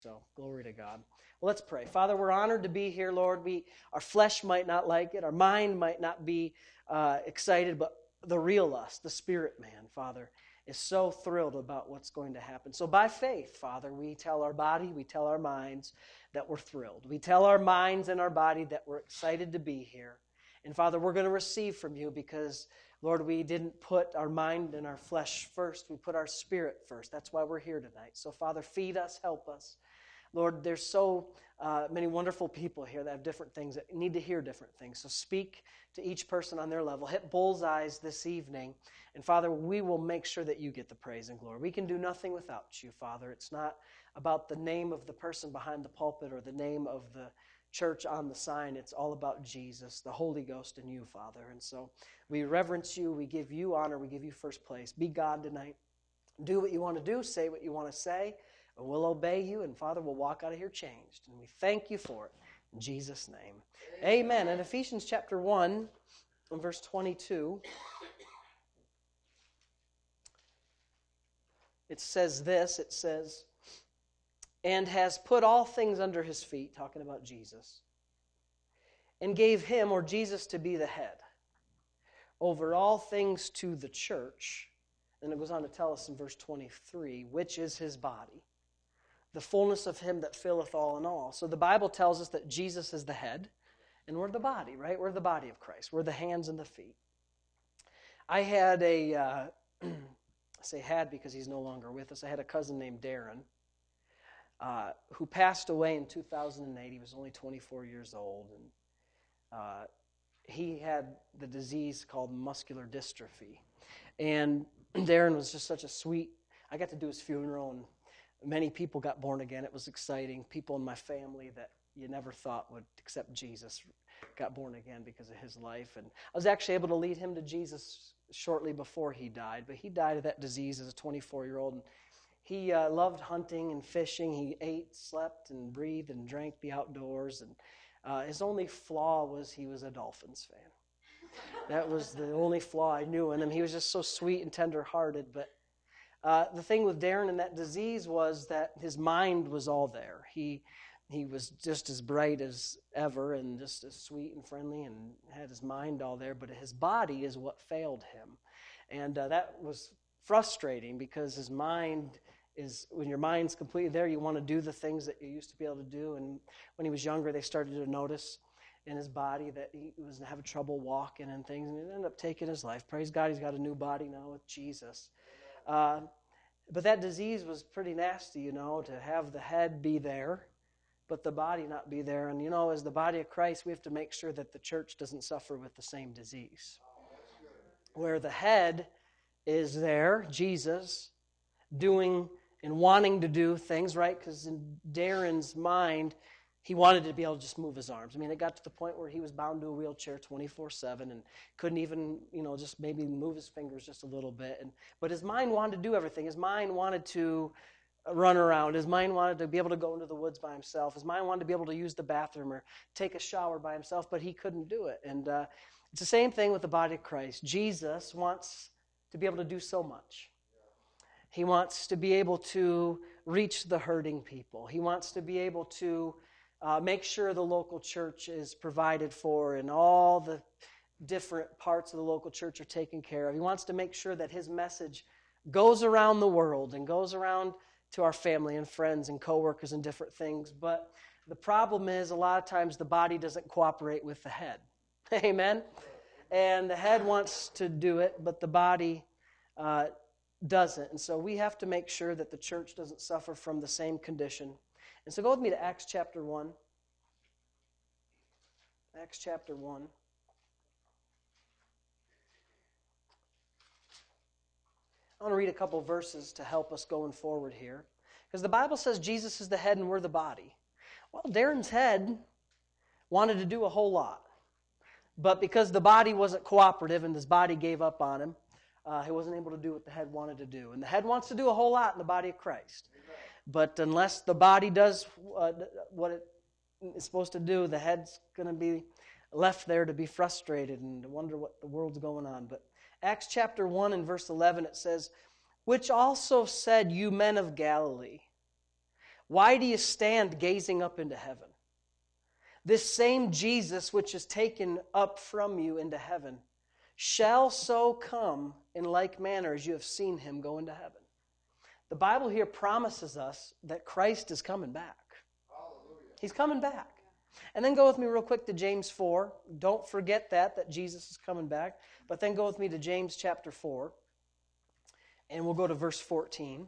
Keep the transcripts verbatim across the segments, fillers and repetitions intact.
So, glory to God. Well, let's pray. Father, we're honored to be here, Lord. We, our flesh might not like it. Our mind might not be uh, excited, but the real us, the spirit man, Father, is so thrilled about what's going to happen. So by faith, Father, we tell our body, we tell our minds that we're thrilled. We tell our minds and our body that we're excited to be here. And Father, we're going to receive from you because, Lord, we didn't put our mind and our flesh first. We put our spirit first. That's why we're here tonight. So, Father, feed us, help us. Lord, there's so uh, many wonderful people here that have different things, that need to hear different things. So speak to each person on their level. Hit bullseyes this evening. And Father, we will make sure that you get the praise and glory. We can do nothing without you, Father. It's not about the name of the person behind the pulpit or the name of the church on the sign. It's all about Jesus, the Holy Ghost, and you, Father. And so we reverence you. We give you honor. We give you first place. Be God tonight. Do what you want to do. Say what you want to say. And we'll obey you, and Father, we'll walk out of here changed. And we thank you for it. In Jesus' name. Amen. In Ephesians chapter one, and verse twenty-two, it says this, it says, and has put all things under his feet, talking about Jesus, and gave him, or Jesus, to be the head over all things to the church. And it goes on to tell us in verse twenty-three, which is his body, the fullness of him that filleth all in all. So the Bible tells us that Jesus is the head, and we're the body, right? We're the body of Christ. We're the hands and the feet. I had a, uh, I say had because he's no longer with us, I had a cousin named Darren uh, who passed away in two thousand eight. He was only twenty-four years old, and uh, he had the disease called muscular dystrophy. And Darren was just such a sweet, I got to do his funeral, and many people got born again. It was exciting. People in my family that you never thought would accept Jesus got born again because of his life. And I was actually able to lead him to Jesus shortly before he died. But he died of that disease as a twenty-four-year-old. And he uh, loved hunting and fishing. He ate, slept, and breathed and drank the outdoors. And uh, his only flaw was he was a Dolphins fan. That was the only flaw I knew in him. He was just so sweet and tender-hearted, but Uh, the thing with Darren and that disease was that his mind was all there. He he was just as bright as ever and just as sweet and friendly and had his mind all there, but his body is what failed him. And uh, that was frustrating because his mind is, when your mind's completely there, you want to do the things that you used to be able to do. And when he was younger, they started to notice in his body that he was having trouble walking and things, and it ended up taking his life. Praise God, he's got a new body now with Jesus. Uh, but that disease was pretty nasty, you know, to have the head be there, but the body not be there. And, you know, as the body of Christ, we have to make sure that the church doesn't suffer with the same disease. Where the head is there, Jesus, doing and wanting to do things, right? Because in Darren's mind, he wanted to be able to just move his arms. I mean, it got to the point where he was bound to a wheelchair twenty-four seven and couldn't even, you know, just maybe move his fingers just a little bit. And but his mind wanted to do everything. His mind wanted to run around. His mind wanted to be able to go into the woods by himself. His mind wanted to be able to use the bathroom or take a shower by himself, but he couldn't do it. And uh, it's the same thing with the body of Christ. Jesus wants to be able to do so much. He wants to be able to reach the hurting people. He wants to be able to Uh, make sure the local church is provided for and all the different parts of the local church are taken care of. He wants to make sure that his message goes around the world and goes around to our family and friends and coworkers and different things. But the problem is a lot of times the body doesn't cooperate with the head. Amen? And the head wants to do it, but the body uh, doesn't. And so we have to make sure that the church doesn't suffer from the same condition. And so go with me to Acts chapter one. Acts chapter one. I want to read a couple verses to help us going forward here. Because the Bible says Jesus is the head and we're the body. Well, Darren's head wanted to do a whole lot. But because the body wasn't cooperative and his body gave up on him, uh, he wasn't able to do what the head wanted to do. And the head wants to do a whole lot in the body of Christ. But unless the body does uh, what it is supposed to do, the head's going to be left there to be frustrated and to wonder what the world's going on. But Acts chapter one and verse eleven, it says, which also said, you men of Galilee, Why do you stand gazing up into heaven? This same Jesus which is taken up from you into heaven shall so come in like manner as you have seen him go into heaven. The Bible here promises us that Christ is coming back. Hallelujah. He's coming back. And then go with me real quick to James four. Don't forget that, that Jesus is coming back. But then go with me to James chapter four. And we'll go to verse fourteen.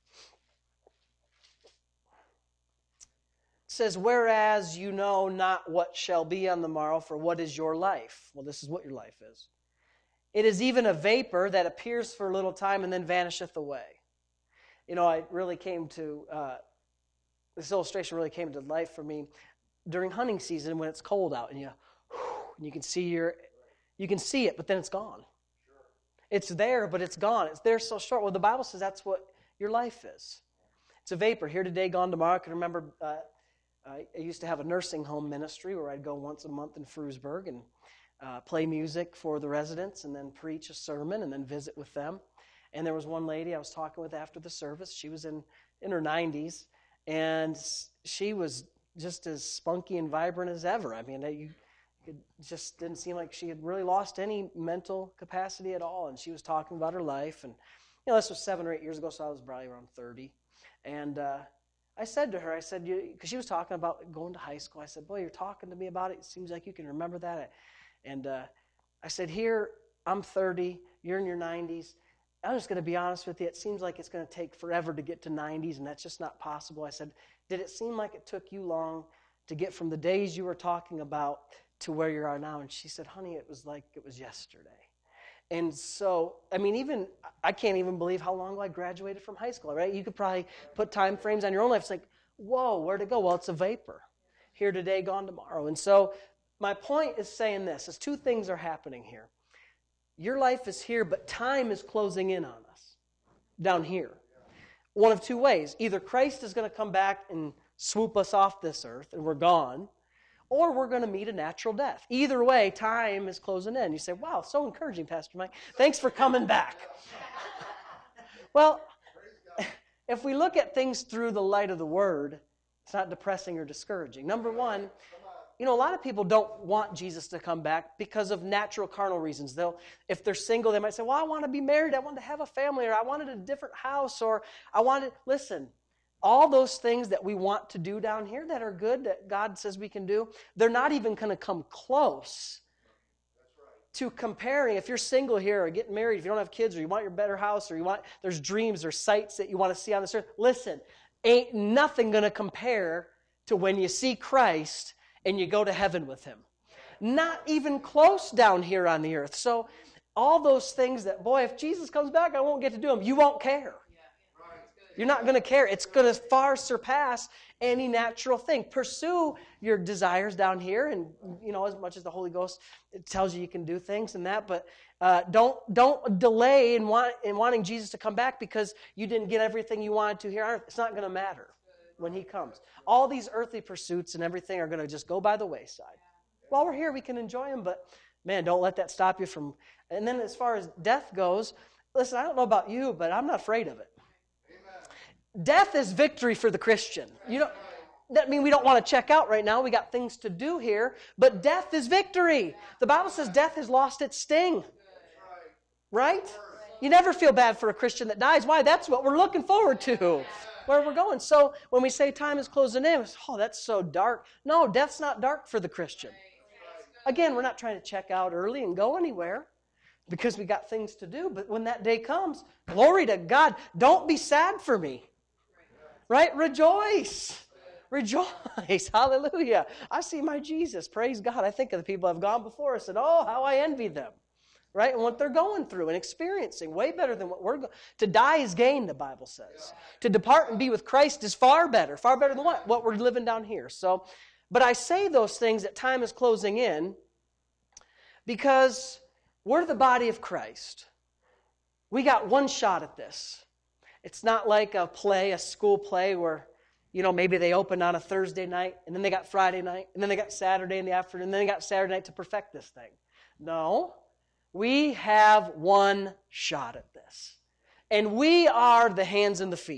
It says, whereas you know not what shall be on the morrow, for what is your life? Well, this is what your life is. It is even a vapor that appears for a little time and then vanisheth away. You know, I really came to, uh, this illustration really came to life for me during hunting season when it's cold out and you, and you can see your, you can see it, but then it's gone. It's there, but it's gone. It's there so short. Well, the Bible says that's what your life is. It's a vapor. Here today, gone tomorrow. I can remember uh, I used to have a nursing home ministry where I'd go once a month in Frewsburg and uh, play music for the residents and then preach a sermon and then visit with them. And there was one lady I was talking with after the service. She was in, in her nineties, and she was just as spunky and vibrant as ever. I mean, you, it just didn't seem like she had really lost any mental capacity at all. And she was talking about her life. And, you know, this was seven or eight years ago, so I was probably around thirty. And uh, I said to her, I said, because she was talking about going to high school. I said, boy, you're talking to me about it. It seems like you can remember that. And uh, I said, here, I'm thirty, you're in your nineties. I'm just going to be honest with you. It seems like it's going to take forever to get to nineties, and that's just not possible. I said, did it seem like it took you long to get from the days you were talking about to where you are now? And she said, honey, it was like it was yesterday. And so, I mean, even, I can't even believe how long ago I graduated from high school, right? You could probably put time frames on your own life. It's like, whoa, where'd it go? Well, it's a vapor. Here today, gone tomorrow. And so, my point is saying this, is two things are happening here. Your life is here, but time is closing in on us, down here. One of two ways. Either Christ is going to come back and swoop us off this earth, and we're gone, or we're going to meet a natural death. Either way, time is closing in. You say, wow, so encouraging, Pastor Mike. Thanks for coming back. Well, if we look at things through the light of the Word, it's not depressing or discouraging. Number one, you know, a lot of people don't want Jesus to come back because of natural carnal reasons. They'll, if they're single, they might say, well, I want to be married, I want to have a family, or I wanted a different house, or I wanted, listen, all those things that we want to do down here that are good, that God says we can do, they're not even going to come close to comparing. If you're single here or getting married, if you don't have kids, or you want your better house, or you want, there's dreams or sights that you want to see on this earth, listen, ain't nothing going to compare to when you see Christ and you go to heaven with him. Not even close down here on the earth. So all those things that, boy, if Jesus comes back, I won't get to do them. You won't care. You're not going to care. It's going to far surpass any natural thing. Pursue your desires down here, and you know, as much as the Holy Ghost it tells you you can do things and that, but uh, don't don't delay in, want, in wanting Jesus to come back because you didn't get everything you wanted to here on earth. It's not going to matter when he comes. All these earthly pursuits and everything are going to just go by the wayside. While we're here, we can enjoy them, but man, don't let that stop you from. And then as far as death goes, listen, I don't know about you, but I'm not afraid of it. Death is victory for the Christian. You know, that means we don't want to check out right now. We got things to do here, but death is victory. The Bible says death has lost its sting. Right? You never feel bad for a Christian that dies. Why? That's what we're looking forward to, where we're going. So when we say time is closing in, it's, oh, that's so dark. No, death's not dark for the Christian. Again, we're not trying to check out early and go anywhere, because we got things to do. But when that day comes, glory to God. Don't be sad for me. Right? Rejoice. Rejoice. Hallelujah. I see my Jesus. Praise God. I think of the people who have gone before us and, oh, how I envy them. Right? And what they're going through and experiencing. Way better than what we're going. To die is gain, the Bible says. To depart and be with Christ is far better. Far better than what? What we're living down here. So, but I say those things that time is closing in because we're the body of Christ. We got one shot at this. It's not like a play, a school play where, you know, maybe they open on a Thursday night, and then they got Friday night, and then they got Saturday in the afternoon, and then they got Saturday night to perfect this thing. No, we have one shot at this. And we are the hands and the feet.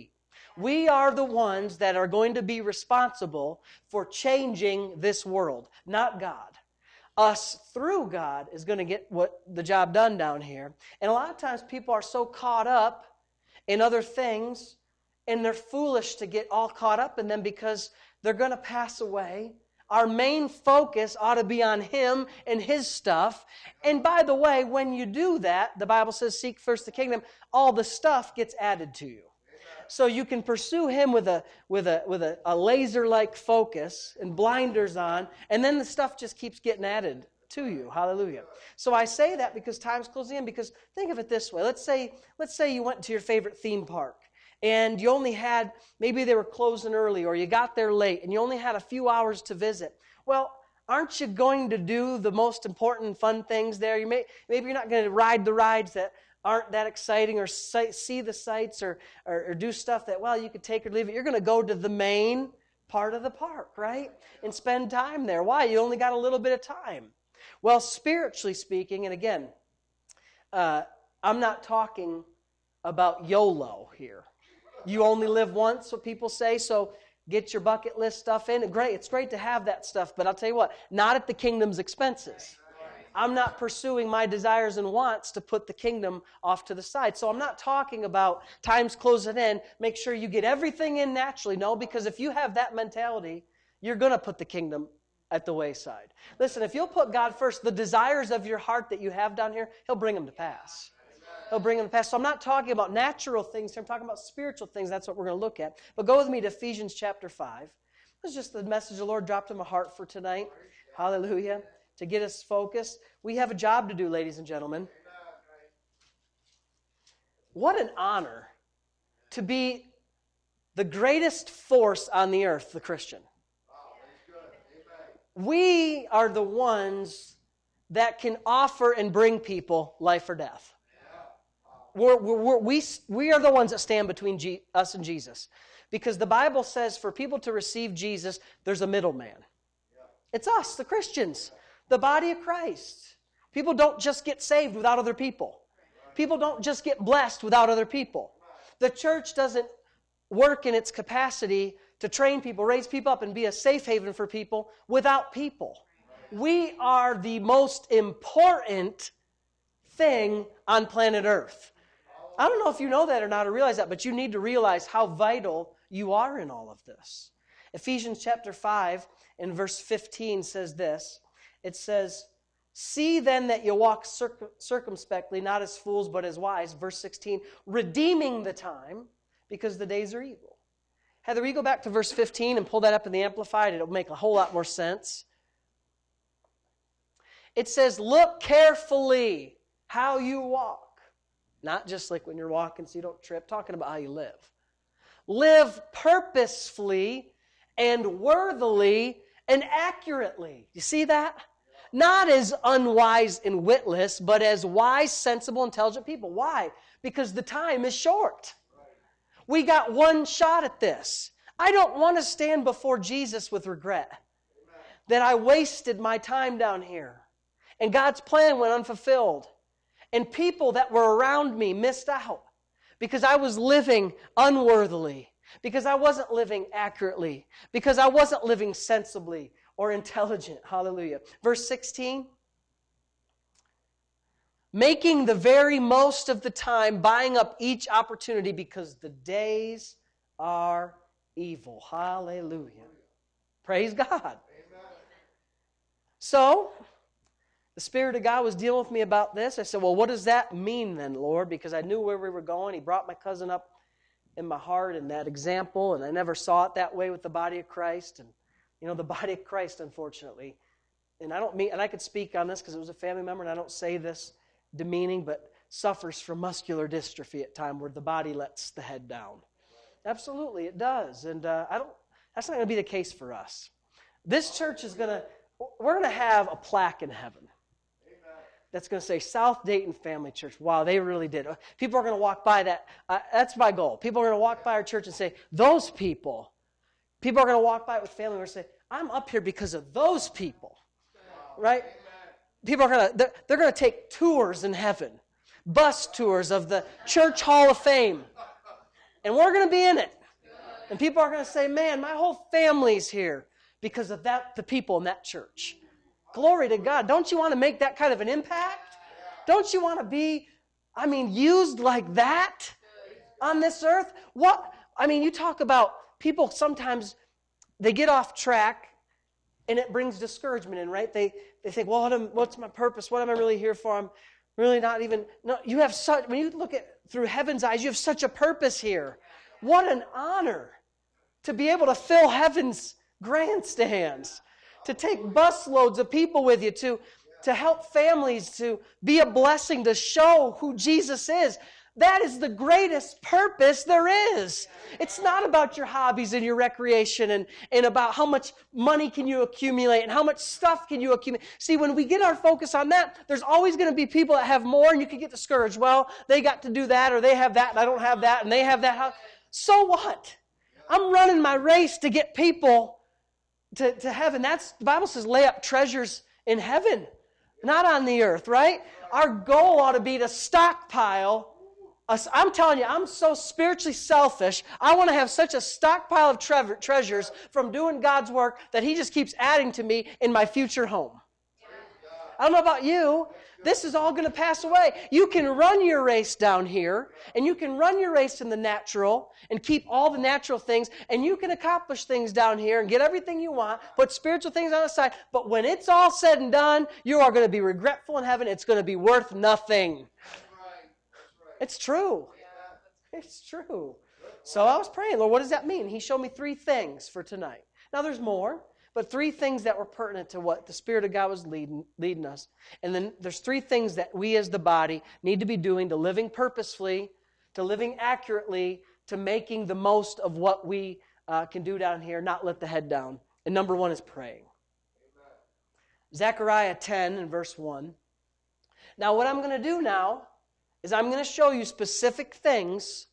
We are the ones that are going to be responsible for changing this world, not God. Us through God is going to get what the job done down here. And a lot of times people are so caught up in other things, and they're foolish to get all caught up in them because they're going to pass away. Our main focus ought to be on Him and His stuff. And by the way, when you do that, the Bible says, seek first the kingdom, all the stuff gets added to you. So you can pursue Him with a with a with a, a laser-like focus and blinders on, and then the stuff just keeps getting added to you. Hallelujah. So I say that because time's closing in, because think of it this way. Let's say, let's say you went to your favorite theme park, and you only had, maybe they were closing early, or you got there late, and you only had a few hours to visit. Well, aren't you going to do the most important fun things there? You may, maybe you're not going to ride the rides that aren't that exciting, or see the sights, or, or, or do stuff that, well, you could take or leave it. You're going to go to the main part of the park, right? And spend time there. Why? You only got a little bit of time. Well, spiritually speaking, and again, uh, I'm not talking about YOLO here. You only live once, what people say, so get your bucket list stuff in. Great, it's great to have that stuff, but I'll tell you what, not at the kingdom's expenses. I'm not pursuing my desires and wants to put the kingdom off to the side. So I'm not talking about time's closing in, make sure you get everything in naturally. No, because if you have that mentality, you're going to put the kingdom at the wayside. Listen, if you'll put God first, the desires of your heart that you have down here, He'll bring them to pass. He'll bring them to pass. So I'm not talking about natural things here. I'm talking about spiritual things. That's what we're going to look at. But go with me to Ephesians chapter five. This is just the message the Lord dropped in my heart for tonight. Hallelujah. To get us focused. We have a job to do, ladies and gentlemen. What an honor to be the greatest force on the earth, the Christian. We are the ones that can offer and bring people life or death. We're, we're, we, we are the ones that stand between G, us and Jesus. Because the Bible says for people to receive Jesus, there's a middleman. It's us, the Christians, the body of Christ. People don't just get saved without other people. People don't just get blessed without other people. The church doesn't work in its capacity to train people, raise people up, and be a safe haven for people without people. We are the most important thing on planet Earth. I don't know if you know that or not or realize that, but you need to realize how vital you are in all of this. Ephesians chapter five and verse fifteen says this. It says, see then that you walk circum- circumspectly, not as fools, but as wise. Verse sixteen, redeeming the time, because the days are evil. Heather, will you go back to verse fifteen and pull that up in the Amplified? It'll make a whole lot more sense. It says, look carefully how you walk. Not just like when you're walking so you don't trip, talking about how you live. Live purposefully and worthily and accurately. You see that? Not as unwise and witless, but as wise, sensible, intelligent people. Why? Because the time is short. We got one shot at this. I don't want to stand before Jesus with regret that I wasted my time down here and God's plan went unfulfilled and people that were around me missed out because I was living unworthily, because I wasn't living accurately, because I wasn't living sensibly or intelligent. Hallelujah. Verse sixteen. Making the very most of the time, buying up each opportunity because the days are evil. Hallelujah. Praise God. Amen. So, the Spirit of God was dealing with me about this. I said, well, what does that mean then, Lord? Because I knew where we were going. He brought my cousin up in my heart in that example, and I never saw it that way with the body of Christ. And, you know, the body of Christ, unfortunately, and I don't mean, and I could speak on this because it was a family member, and I don't say this demeaning, but suffers from muscular dystrophy at times where the body lets the head down. Absolutely, it does. And uh, I don't. That's not going to be the case for us. This church is going to, we're going to have a plaque in heaven that's going to say South Dayton Family Church. Wow, they really did. People are going to walk by that. Uh, that's my goal. People are going to walk by our church and say, those people. People are going to walk by it with family and say, I'm up here because of those people. Right? People are going to, they're, they're going to take tours in heaven. Bus tours of the Church Hall of Fame. And we're going to be in it. And people are going to say, man, my whole family's here because of that, the people in that church. Glory to God. Don't you want to make that kind of an impact? Don't you want to be, I mean, used like that on this earth? What? I mean, you talk about people sometimes, they get off track and it brings discouragement in, right? They they think, well, what am, what's my purpose? What am I really here for? I'm really not even, no, you have such, when you look at through heaven's eyes, you have such a purpose here. What an honor to be able to fill heaven's grandstands, to take busloads of people with you, to, to help families, to be a blessing, to show who Jesus is. That is the greatest purpose there is. It's not about your hobbies and your recreation and, and about how much money can you accumulate and how much stuff can you accumulate. See, when we get our focus on that, there's always going to be people that have more and you can get discouraged. Well, they got to do that or they have that and I don't have that and they have that. So what? I'm running my race to get people to, to heaven. That's, the Bible says lay up treasures in heaven, not on the earth, right? Our goal ought to be to stockpile. I'm telling you, I'm so spiritually selfish. I want to have such a stockpile of tre- treasures from doing God's work that He just keeps adding to me in my future home. I don't know about you. This is all going to pass away. You can run your race down here, and you can run your race in the natural and keep all the natural things, and you can accomplish things down here and get everything you want, put spiritual things on the side. But when it's all said and done, you are going to be regretful in heaven. It's going to be worth nothing. It's true. It's true. So I was praying, Lord, what does that mean? He showed me three things for tonight. Now there's more, but three things that were pertinent to what the Spirit of God was leading, leading us. And then there's three things that we as the body need to be doing to living purposefully, to living accurately, to making the most of what we uh, can do down here, not let the head down. And number one is praying. Amen. Zechariah ten and verse one. Now what I'm going to do now is I'm going to show you specific things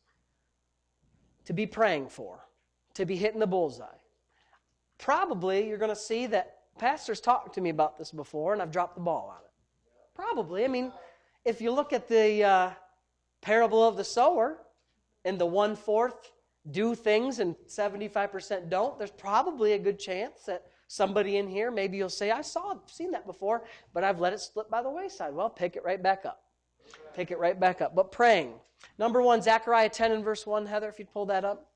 to be praying for, to be hitting the bullseye. Probably you're going to see that Pastor's talked to me about this before and I've dropped the ball on it. Probably. I mean, if you look at the uh, parable of the sower and the one-fourth do things and seventy-five percent don't, there's probably a good chance that somebody in here, maybe you'll say, I saw, I've seen that before, but I've let it slip by the wayside. Well, pick it right back up. Pick it right back up. But praying. Number one, Zechariah ten and verse one. Heather, if you'd pull that up.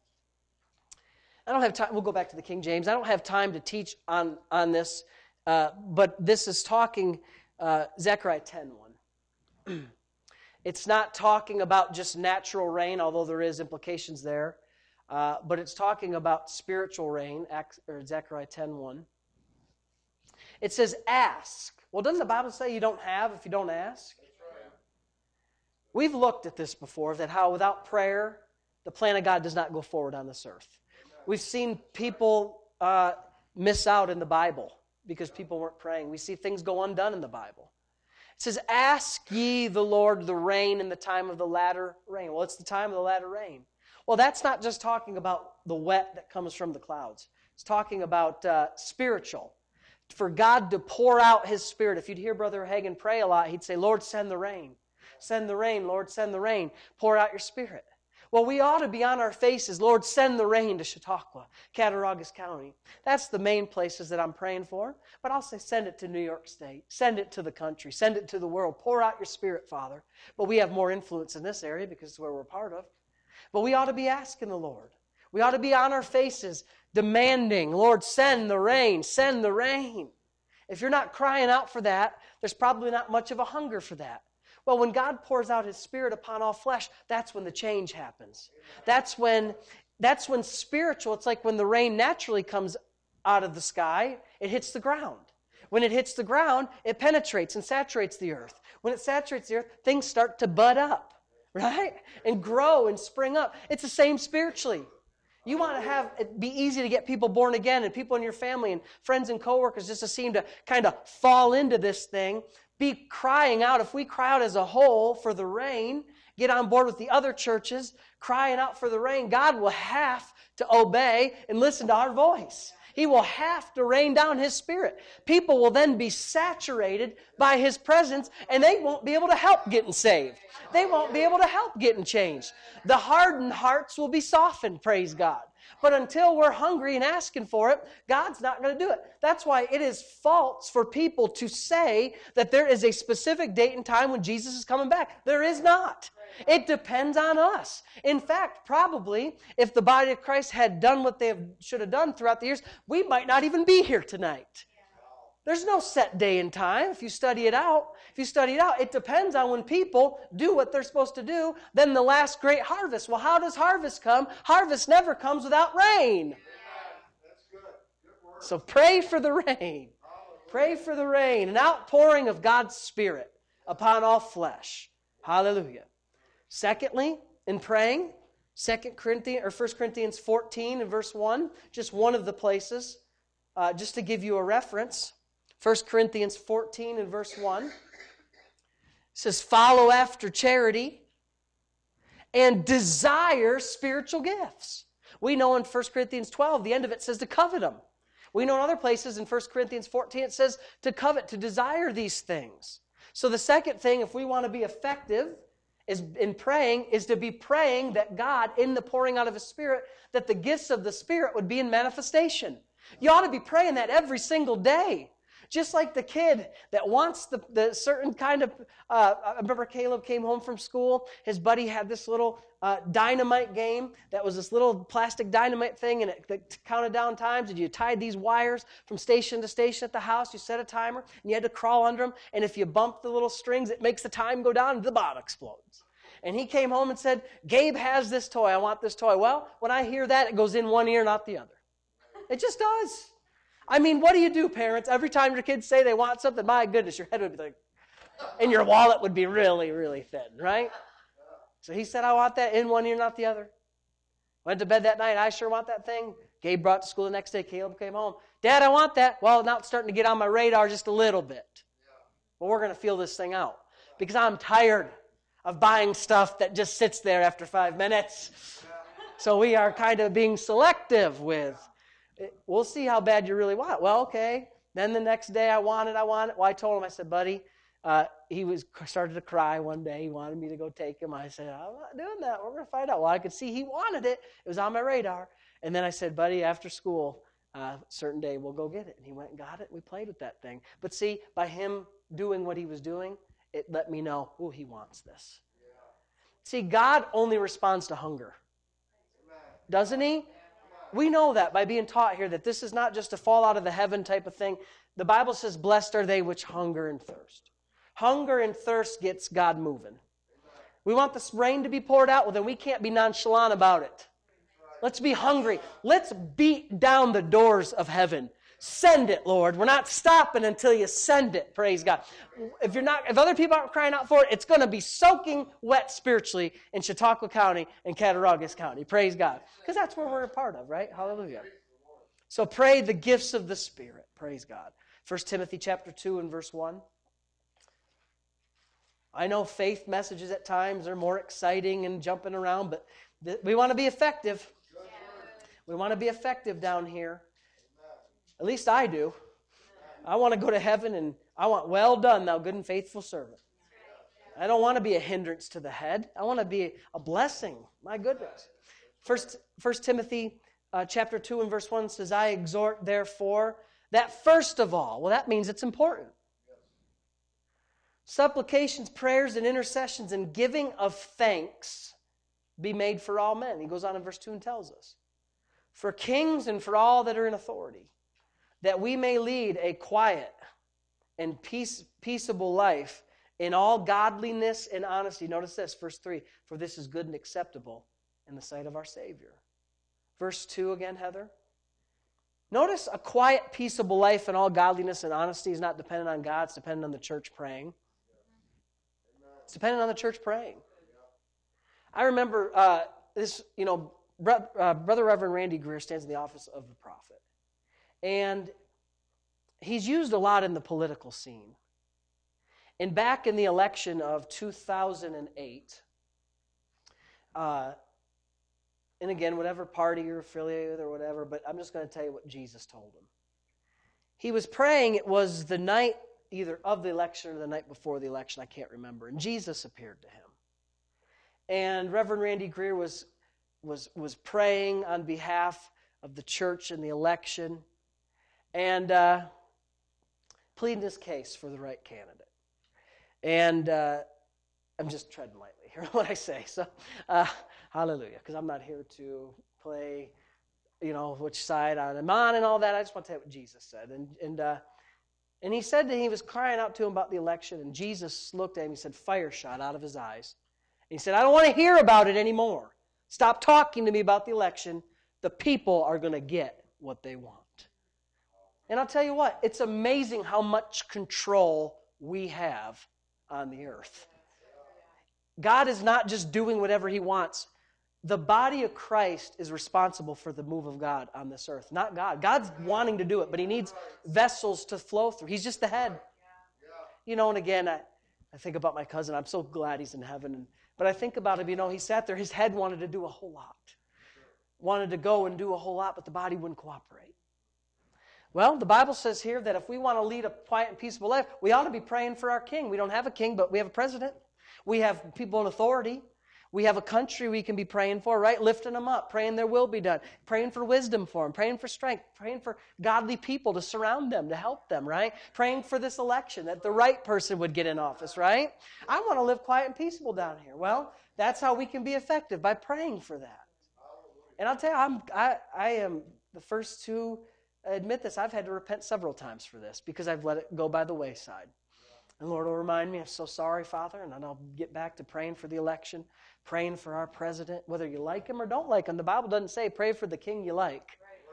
I don't have time. We'll go back to the King James. I don't have time to teach on, on this, uh, but this is talking, uh, Zechariah ten one. It's not talking about just natural rain, although there is implications there, uh, but it's talking about spiritual rain, or Zechariah ten one. It says, ask. Well, doesn't the Bible say you don't have if you don't ask? We've looked at this before, that how without prayer, the plan of God does not go forward on this earth. We've seen people uh, miss out in the Bible because people weren't praying. We see things go undone in the Bible. It says, ask ye the Lord the rain in the time of the latter rain. Well, it's the time of the latter rain. Well, that's not just talking about the wet that comes from the clouds. It's talking about uh, spiritual. For God to pour out His Spirit. If you'd hear Brother Hagin pray a lot, he'd say, Lord, send the rain. Send the rain, Lord, send the rain. Pour out your Spirit. Well, we ought to be on our faces, Lord, send the rain to Chautauqua, Cattaraugus County. That's the main places that I'm praying for. But I'll say send it to New York State. Send it to the country. Send it to the world. Pour out your Spirit, Father. But we have more influence in this area because it's where we're part of. But we ought to be asking the Lord. We ought to be on our faces demanding, Lord, send the rain, send the rain. If you're not crying out for that, there's probably not much of a hunger for that. Well, when God pours out His Spirit upon all flesh, that's when the change happens. That's when, that's when spiritual, it's like when the rain naturally comes out of the sky, it hits the ground. When it hits the ground, it penetrates and saturates the earth. When it saturates the earth, things start to bud up, right? And grow and spring up. It's the same spiritually. You want to have it be easy to get people born again and people in your family and friends and coworkers just to seem to kind of fall into this thing. Be crying out. If we cry out as a whole for the rain, get on board with the other churches, crying out for the rain, God will have to obey and listen to our voice. He will have to rain down His Spirit. People will then be saturated by His presence, and they won't be able to help getting saved. They won't be able to help getting changed. The hardened hearts will be softened, praise God. But until we're hungry and asking for it, God's not going to do it. That's why it is false for people to say that there is a specific date and time when Jesus is coming back. There is not. It depends on us. In fact, probably, if the body of Christ had done what they have, should have done throughout the years, we might not even be here tonight. There's no set day and time if you study it out. If you study it out, it depends on when people do what they're supposed to do. Then the last great harvest. Well, how does harvest come? Harvest never comes without rain. That's good. Good word. So pray for the rain. Pray for the rain. An outpouring of God's Spirit upon all flesh. Hallelujah. Secondly, in praying, Second Corinthians or First Corinthians fourteen and verse one, just one of the places, uh, just to give you a reference. First Corinthians fourteen and verse one says, follow after charity and desire spiritual gifts. We know in First Corinthians twelve, the end of it says to covet them. We know in other places in First Corinthians fourteen, it says to covet, to desire these things. So the second thing, if we want to be effective is in praying, is to be praying that God, in the pouring out of His Spirit, that the gifts of the Spirit would be in manifestation. You ought to be praying that every single day. Just like the kid that wants the, the certain kind of, uh, I remember Caleb came home from school, his buddy had this little uh, dynamite game that was this little plastic dynamite thing, and it, it counted down times, and you tied these wires from station to station at the house, you set a timer, and you had to crawl under them, and if you bump the little strings, it makes the time go down, and the bomb explodes. And he came home and said, Gabe has this toy, I want this toy. Well, when I hear that, it goes in one ear, not the other. It just does. I mean, what do you do, parents? Every time your kids say they want something, my goodness, your head would be like, and your wallet would be really, really thin, right? So he said, I want that in one ear, not the other. Went to bed that night, I sure want that thing. Gabe brought it to school the next day, Caleb came home. Dad, I want that. Well, now it's starting to get on my radar just a little bit. But we're going to feel this thing out because I'm tired of buying stuff that just sits there after five minutes. So we are kind of being selective with we'll see how bad you really want it. Well, okay. Then the next day I want it, I want it. Well, I told him, I said, buddy, uh, he was started to cry one day. He wanted me to go take him. I said, I'm not doing that. We're going to find out. Well, I could see he wanted it. It was on my radar. And then I said, buddy, after school, uh, certain day, we'll go get it. And he went and got it. We played with that thing. But see, by him doing what he was doing, it let me know, oh, he wants this. Yeah. See, God only responds to hunger. Doesn't He? We know that by being taught here that this is not just a fall out of the heaven type of thing. The Bible says, blessed are they which hunger and thirst. Hunger and thirst gets God moving. We want this rain to be poured out. Well, then we can't be nonchalant about it. Let's be hungry. Let's beat down the doors of heaven. Send it, Lord. We're not stopping until you send it. Praise God. If you're not, if other people aren't crying out for it, it's going to be soaking wet spiritually in Chautauqua County and Cattaraugus County. Praise God. Because that's where we're a part of, right? Hallelujah. So pray the gifts of the Spirit. Praise God. First Timothy chapter two and verse one. I know faith messages at times are more exciting and jumping around, but th- we want to be effective. We want to be effective down here. At least I do. I want to go to heaven and I want, well done, thou good and faithful servant. I don't want to be a hindrance to the head. I want to be a blessing. My goodness. First, First Timothy uh, chapter two and verse one says, I exhort therefore that first of all, well, that means it's important. Supplications, prayers, and intercessions and giving of thanks be made for all men. He goes on in verse two and tells us. For kings and for all that are in authority, that we may lead a quiet and peace, peaceable life in all godliness and honesty. Notice this, verse three, for this is good and acceptable in the sight of our Savior. Verse two again, Heather. Notice a quiet, peaceable life in all godliness and honesty is not dependent on God, it's dependent on the church praying. It's dependent on the church praying. I remember uh, this, you know, bro- uh, Brother Reverend Randy Greer stands in the office of the prophet. And he's used a lot in the political scene. And back in the election of two thousand eight, uh, and again, whatever party you're affiliated with or whatever, but I'm just going to tell you what Jesus told him. He was praying, it was the night either of the election or the night before the election, I can't remember, and Jesus appeared to him. And Reverend Randy Greer was was, was praying on behalf of the church and the election, and uh, pleading his case for the right candidate. And uh, I'm just treading lightly here what I say. So, uh, hallelujah, because I'm not here to play, you know, which side I'm on and all that. I just want to tell you what Jesus said. And and uh, and he said that he was crying out to him about the election, and Jesus looked at him. He said, fire shot out of his eyes. And he said, I don't want to hear about it anymore. Stop talking to me about the election. The people are going to get what they want. And I'll tell you what, it's amazing how much control we have on the earth. God is not just doing whatever he wants. The body of Christ is responsible for the move of God on this earth, not God. God's wanting to do it, but he needs vessels to flow through. He's just the head. You know, and again, I, I think about my cousin. I'm so glad he's in heaven. And, but I think about him, you know, he sat there. His head wanted to do a whole lot. Wanted to go and do a whole lot, but the body wouldn't cooperate. Well, the Bible says here that if we want to lead a quiet and peaceable life, we ought to be praying for our king. We don't have a king, but we have a president. We have people in authority. We have a country we can be praying for, right? Lifting them up, praying their will be done, praying for wisdom for them, praying for strength, praying for godly people to surround them, to help them, right? Praying for this election, that the right person would get in office, right? I want to live quiet and peaceable down here. Well, that's how we can be effective, by praying for that. And I'll tell you, I'm, I, I am the first to admit this. I've had to repent several times for this because I've let it go by the wayside. And Lord will remind me, I'm so sorry, Father, and then I'll get back to praying for the election, praying for our president, whether you like him or don't like him. The Bible doesn't say pray for the king you like.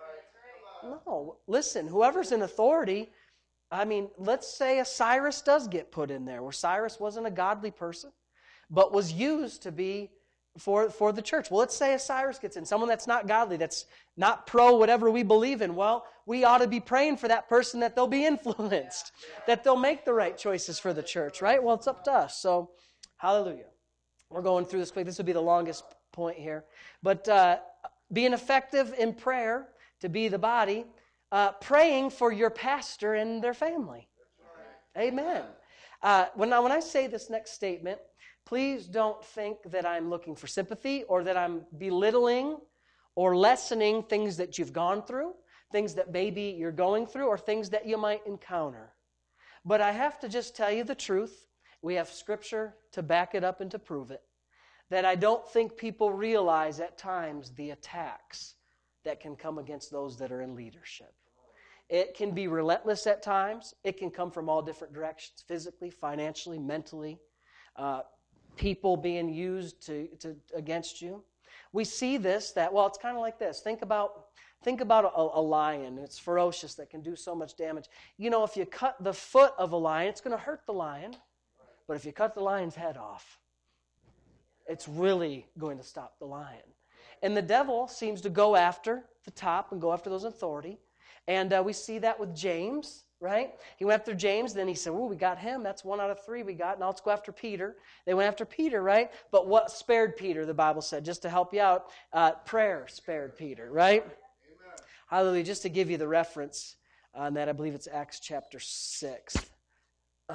No, listen, whoever's in authority, I mean, let's say a Cyrus does get put in there, where Cyrus wasn't a godly person, but was used to be for, for the church. Well, let's say a Cyrus gets in, someone that's not godly, that's not pro whatever we believe in. Well, we ought to be praying for that person that they'll be influenced, that they'll make the right choices for the church, right? Well, it's up to us. So, hallelujah. We're going through this quick. This will be the longest point here. But uh, being effective in prayer, to be the body, uh, praying for your pastor and their family. Amen. Uh, when, I, when I say this next statement, please don't think that I'm looking for sympathy or that I'm belittling or lessening things that you've gone through, things that maybe you're going through, or things that you might encounter. But I have to just tell you the truth. We have Scripture to back it up and to prove it. That I don't think people realize at times the attacks that can come against those that are in leadership. It can be relentless at times. It can come from all different directions, physically, financially, mentally. Uh, people being used to, to against you. We see this, that, well, it's kind of like this. Think about think about a, a lion. It's ferocious, that can do so much damage. You know, if you cut the foot of a lion, it's going to hurt the lion. But if you cut the lion's head off, it's really going to stop the lion. And the devil seems to go after the top and go after those in authority. And uh, we see that with James, right? He went after James, then he said, oh, we got him. That's one out of three we got. Now let's go after Peter. They went after Peter, right? But what spared Peter, the Bible said, just to help you out, uh, prayer spared Peter, right? Amen. Hallelujah. Just to give you the reference on that, I believe it's Acts chapter six. Uh,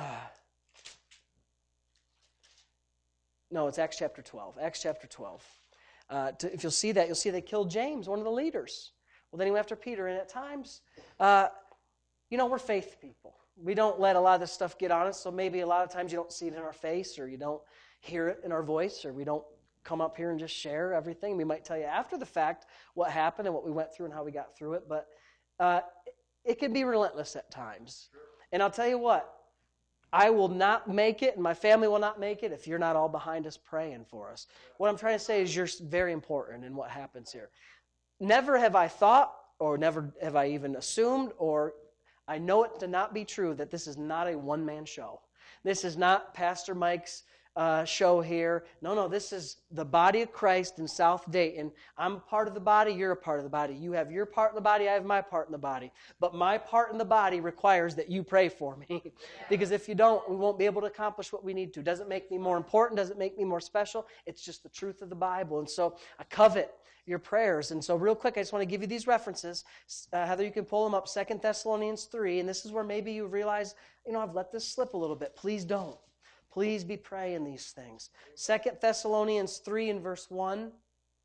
no, it's Acts chapter twelve. Acts chapter twelve. Uh, to, if you'll see that, you'll see they killed James, one of the leaders. Well, then he went after Peter, and at times, uh, you know, we're faith people. We don't let a lot of this stuff get on us, so maybe a lot of times you don't see it in our face, or you don't hear it in our voice, or we don't come up here and just share everything. We might tell you after the fact what happened and what we went through and how we got through it, but uh, it, it can be relentless at times. And I'll tell you what, I will not make it, and my family will not make it if you're not all behind us praying for us. What I'm trying to say is you're very important in what happens here. Never have I thought, or never have I even assumed, or I know it to not be true, that this is not a one-man show. This is not Pastor Mike's uh, show here. No, no, this is the body of Christ in South Dayton. I'm a part of the body, you're a part of the body. You have your part in the body, I have my part in the body. But my part in the body requires that you pray for me. Because if you don't, we won't be able to accomplish what we need to. Doesn't make me more important, doesn't make me more special. It's just the truth of the Bible. And so I covet your prayers. And so real quick, I just want to give you these references. Uh, Heather, you can pull them up. Second Thessalonians three, and this is where maybe you realize, you know, I've let this slip a little bit. Please don't. Please be praying these things. Second Thessalonians three and verse one.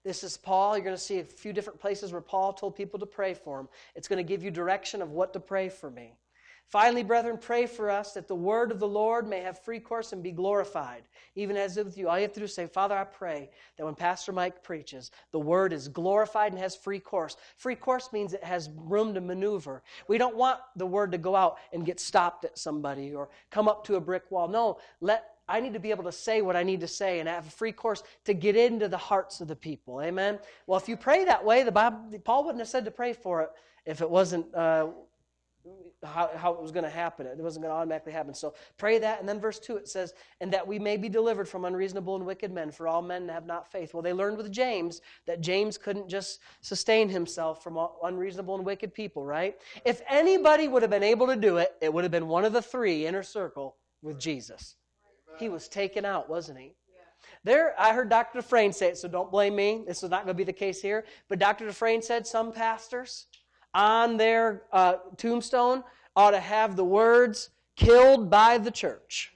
This is Paul. You're going to see a few different places where Paul told people to pray for him. It's going to give you direction of what to pray for me. Finally, brethren, pray for us that the word of the Lord may have free course and be glorified, even as with you. All you have to do is say, Father, I pray that when Pastor Mike preaches, the word is glorified and has free course. Free course means it has room to maneuver. We don't want the word to go out and get stopped at somebody or come up to a brick wall. No, let I need to be able to say what I need to say and have a free course to get into the hearts of the people. Amen? Well, if you pray that way, the Bible, Paul wouldn't have said to pray for it if it wasn't uh, how, how it was going to happen. It wasn't going to automatically happen. So pray that. And then verse two, it says, and that we may be delivered from unreasonable and wicked men, for all men have not faith. Well, they learned with James that James couldn't just sustain himself from unreasonable and wicked people, right? If anybody would have been able to do it, it would have been one of the three, inner circle, with Jesus. He was taken out, wasn't he? Yeah. There, I heard Doctor Dufresne say it, so don't blame me. This is not going to be the case here. But Doctor Dufresne said some pastors on their uh, tombstone ought to have the words, killed by the church.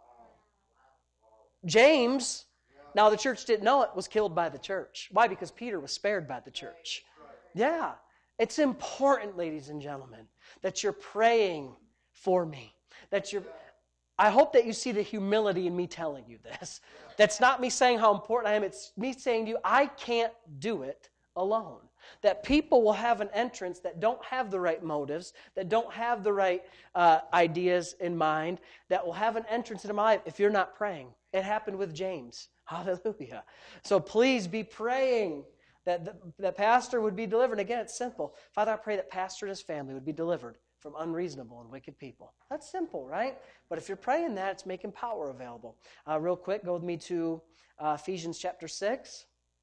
James, now the church didn't know it, was killed by the church. Why? Because Peter was spared by the church. Yeah. It's important, ladies and gentlemen, that you're praying for me. That you're... I hope that you see the humility in me telling you this. That's not me saying how important I am. It's me saying to you, I can't do it alone. That people will have an entrance that don't have the right motives, that don't have the right uh, ideas in mind, that will have an entrance into my life if you're not praying. It happened with James. Hallelujah. So please be praying that the, that pastor would be delivered. Again, it's simple. Father, I pray that pastor and his family would be delivered from unreasonable and wicked people. That's simple, right? But if you're praying that, it's making power available. Uh, real quick, go with me to uh, Ephesians chapter six.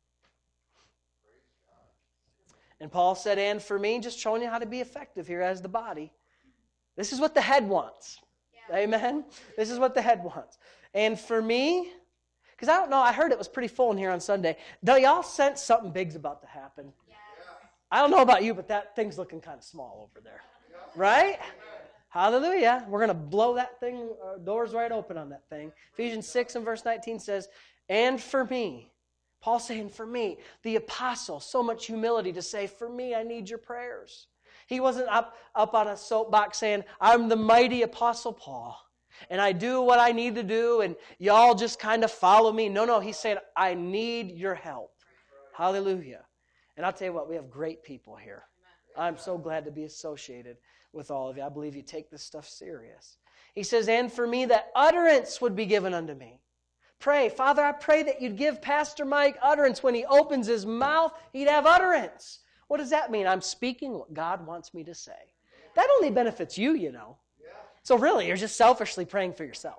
And Paul said, and for me, just showing you how to be effective here as the body. This is what the head wants. Yeah. Amen? This is what the head wants. And for me, because I don't know, I heard it was pretty full in here on Sunday. Do y'all sense something big's about to happen? Yes. I don't know about you, but that thing's looking kind of small over there. Right? Amen. Hallelujah. We're going to blow that thing, uh, doors right open on that thing. Ephesians six and verse nineteen says, and for me, Paul saying, for me, the apostle, so much humility to say, for me, I need your prayers. He wasn't up, up on a soapbox saying, I'm the mighty apostle Paul, and I do what I need to do, and y'all just kind of follow me. No, no, he's saying, I need your help. Hallelujah. And I'll tell you what, we have great people here. I'm so glad to be associated with all of you. I believe you take this stuff serious. He says, and for me, that utterance would be given unto me. Pray. Father, I pray that you'd give Pastor Mike utterance. When he opens his mouth, he'd have utterance. What does that mean? I'm speaking what God wants me to say. That only benefits you, you know. So really, you're just selfishly praying for yourself.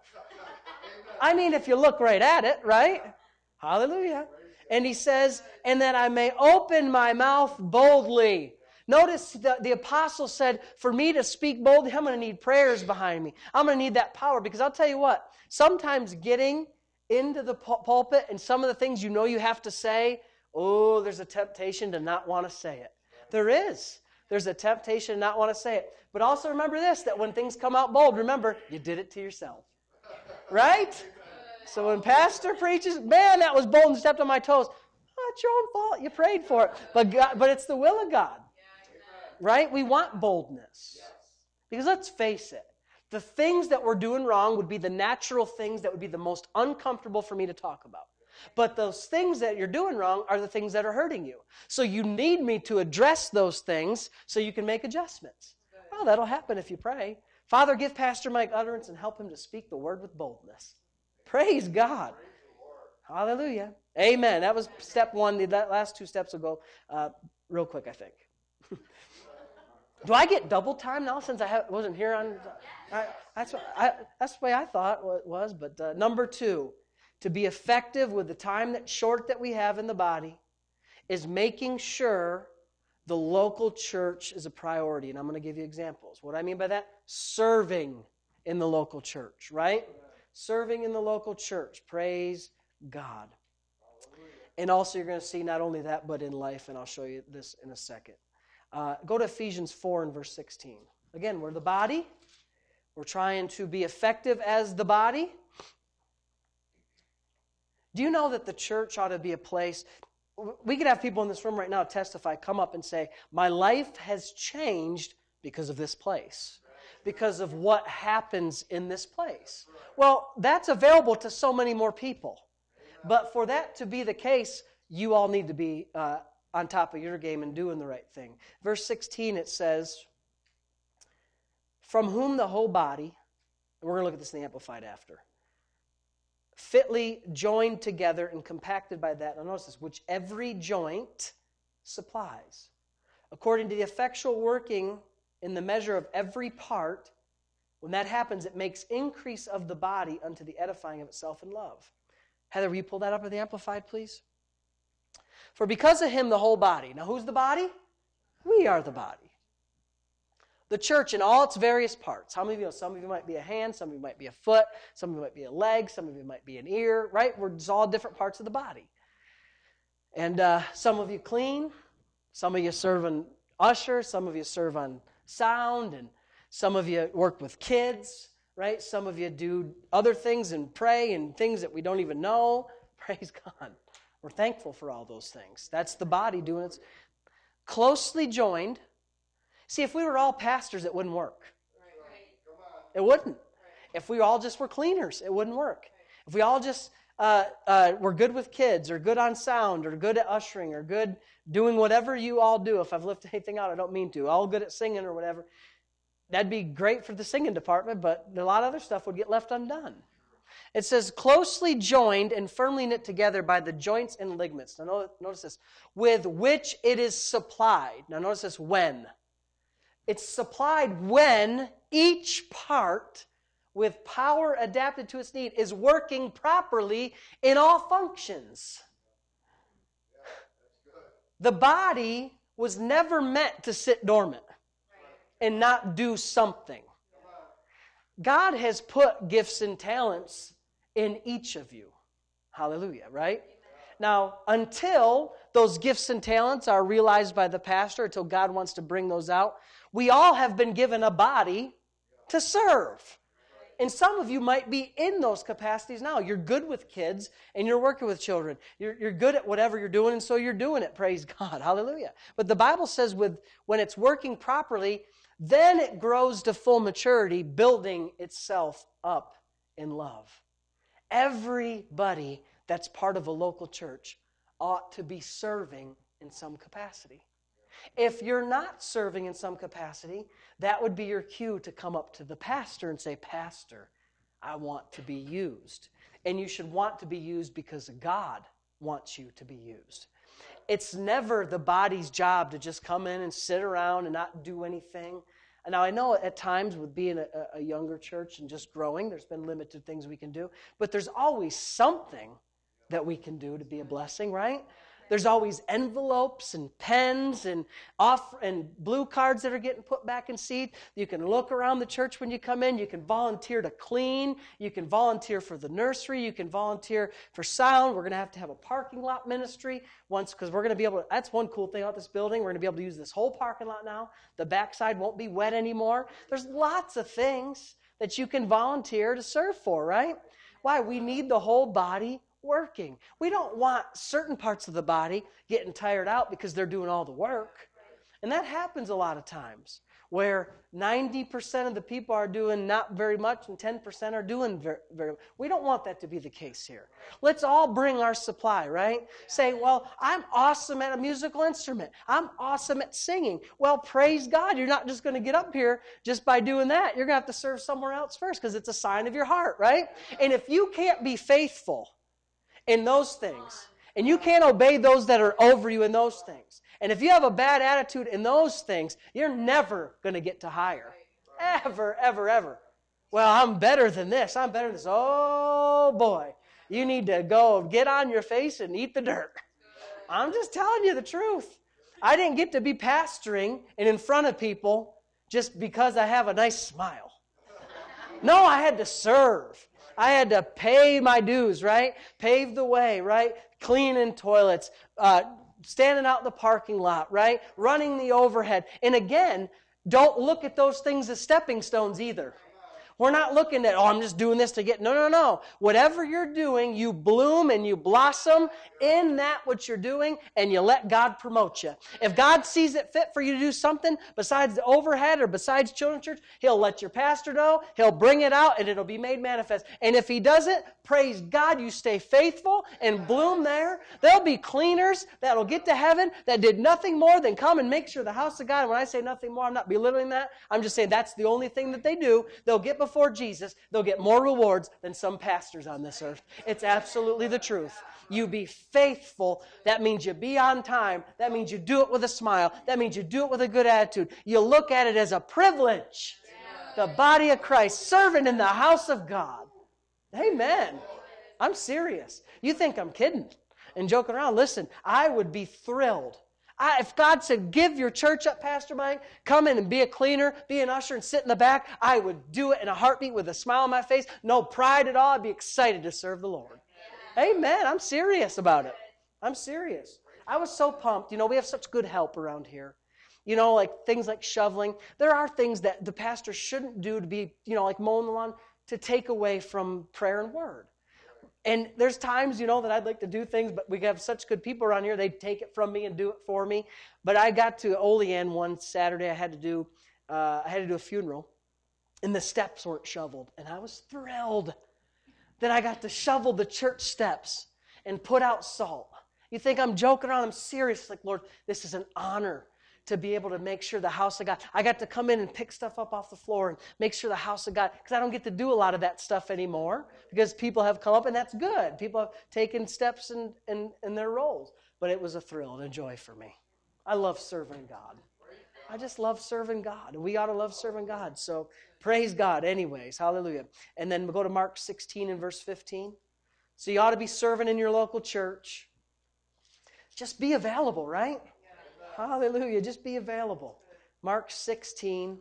I mean, if you look right at it, right? Hallelujah. And he says, and that I may open my mouth boldly. Notice the, the apostle said, for me to speak boldly, I'm going to need prayers behind me. I'm going to need that power, because I'll tell you what, sometimes getting into the pulpit and some of the things you know you have to say, oh, there's a temptation to not want to say it. There is. There's a temptation to not want to say it. But also remember this, that when things come out bold, remember, you did it to yourself. Right? So when pastor preaches, man, that was bold and stepped on my toes. Oh, it's your own fault. You prayed for it. But God, but it's the will of God. Right? We want boldness. Because let's face it, the things that we're doing wrong would be the natural things that would be the most uncomfortable for me to talk about. But those things that you're doing wrong are the things that are hurting you. So you need me to address those things so you can make adjustments. Well, that'll happen if you pray. Father, give Pastor Mike utterance and help him to speak the word with boldness. Praise God. Hallelujah. Amen. That was step one. The last two steps will go uh, real quick, I think. Do I get double time now since I have, wasn't here on? I, that's, what, I, that's the way I thought it was. But uh, number two, to be effective with the time that's short that we have in the body is making sure the local church is a priority. And I'm going to give you examples. What I mean by that? Serving in the local church, right? Serving in the local church. Praise God. And also you're going to see not only that, but in life. And I'll show you this in a second. Uh, go to Ephesians four and verse sixteen. Again, we're the body. We're trying to be effective as the body. Do you know that the church ought to be a place we could have people in this room right now testify, come up and say, my life has changed because of this place, because of what happens in this place. Well, that's available to so many more people. But for that to be the case, you all need to be uh, on top of your game and doing the right thing. Verse sixteen, it says, from whom the whole body, and we're going to look at this in the Amplified after, fitly joined together and compacted by that. Now notice this, which every joint supplies, according to the effectual working in the measure of every part. When that happens, it makes increase of the body unto the edifying of itself in love. Heather, will you pull that up in the Amplified, please? For because of him, the whole body. Now, who's the body? We are the body. The church in all its various parts. How many of you know? Some of you might be a hand, some of you might be a foot, some of you might be a leg, some of you might be an ear, right? We're just all different parts of the body. And uh, some of you clean, some of you serve on usher, some of you serve on sound, and some of you work with kids, right? Some of you do other things and pray and things that we don't even know. Praise God. We're thankful for all those things. That's the body doing its closely joined. See, if we were all pastors, it wouldn't work. It wouldn't. If we all just were cleaners, it wouldn't work. If we all just uh, uh, were good with kids or good on sound or good at ushering or good doing whatever you all do, if I've left anything out, I don't mean to, all good at singing or whatever, that'd be great for the singing department, but a lot of other stuff would get left undone. It says, closely joined and firmly knit together by the joints and ligaments. Now notice this, with which it is supplied. Now notice this, when. It's supplied when each part, with power adapted to its need, is working properly in all functions. The body was never meant to sit dormant and not do something. God has put gifts and talents in each of you. Hallelujah, right? Now, until those gifts and talents are realized by the pastor, until God wants to bring those out, we all have been given a body to serve. And some of you might be in those capacities now. You're good with kids and you're working with children. You're, you're good at whatever you're doing, and so you're doing it. Praise God. Hallelujah. But the Bible says with when it's working properly, then it grows to full maturity, building itself up in love. Everybody that's part of a local church ought to be serving in some capacity. If you're not serving in some capacity, that would be your cue to come up to the pastor and say, Pastor, I want to be used. And you should want to be used because God wants you to be used. It's never the body's job to just come in and sit around and not do anything. And now I know at times with being a, a younger church and just growing, there's been limited things we can do. But there's always something that we can do to be a blessing, right? There's always envelopes and pens and off and blue cards that are getting put back in seat. You can look around the church when you come in. You can volunteer to clean. You can volunteer for the nursery. You can volunteer for sound. We're going to have to have a parking lot ministry once because we're going to be able to, that's one cool thing about this building. We're going to be able to use this whole parking lot now. The backside won't be wet anymore. There's lots of things that you can volunteer to serve for, right? Why? We need the whole body working. We don't want certain parts of the body getting tired out because they're doing all the work. And that happens a lot of times where ninety percent of the people are doing not very much and ten percent are doing very, very we don't want that to be the case here. Let's all bring our supply, right? Say, well, I'm awesome at a musical instrument. I'm awesome at singing. Well, praise God. You're not just going to get up here just by doing that. You're going to have to serve somewhere else first because it's a sign of your heart, right? And if you can't be faithful in those things, and you can't obey those that are over you in those things, and if you have a bad attitude in those things, you're never going to get to higher. Ever, ever, ever. Well, I'm better than this. I'm better than this. Oh, boy. You need to go get on your face and eat the dirt. I'm just telling you the truth. I didn't get to be pastoring and in front of people just because I have a nice smile. No, I had to serve. I had to pay my dues, right? Pave the way, right? Cleaning toilets, uh, standing out in the parking lot, right? Running the overhead. And again, don't look at those things as stepping stones either. We're not looking at, oh, I'm just doing this to get, no, no, no. Whatever you're doing, you bloom and you blossom in that what you're doing, and you let God promote you. If God sees it fit for you to do something besides the overhead or besides children's church, He'll let your pastor know, He'll bring it out, and it'll be made manifest. And if He doesn't, praise God, you stay faithful and bloom there. There'll be cleaners that'll get to heaven that did nothing more than come and make sure the house of God, and when I say nothing more, I'm not belittling that. I'm just saying that's the only thing that they do. They'll get before Jesus. They'll get more rewards than some pastors on this earth. It's absolutely the truth. You be faithful. That means you be on time. That means you do it with a smile. That means you do it with a good attitude. You look at it as a privilege. The body of Christ, serving in the house of God. Amen. I'm serious. You think I'm kidding and joking around. Listen, I would be thrilled. I, if God said, give your church up, Pastor Mike, come in and be a cleaner, be an usher, and sit in the back, I would do it in a heartbeat with a smile on my face. No pride at all. I'd be excited to serve the Lord. Amen. I'm serious about it. I'm serious. I was so pumped. You know, we have such good help around here. You know, like things like shoveling. There are things that the pastor shouldn't do to be, you know, like mowing the lawn, to take away from prayer and word. And there's times, you know, that I'd like to do things, but we have such good people around here, they'd take it from me and do it for me. But I got to Olean one Saturday, I had to do, uh, I had to do a funeral, and the steps weren't shoveled. And I was thrilled that I got to shovel the church steps and put out salt. You think I'm joking around? I'm serious. Like, Lord, this is an honor to be able to make sure the house of God. I got to come in and pick stuff up off the floor and make sure the house of God, because I don't get to do a lot of that stuff anymore because people have come up, and that's good. People have taken steps in, in, in their roles. But it was a thrill and a joy for me. I love serving God. I just love serving God. And we ought to love serving God. So praise God anyways. Hallelujah. And then we'll go to Mark sixteen and verse fifteen. So you ought to be serving in your local church. Just be available, right? Hallelujah. Just be available. Mark sixteen.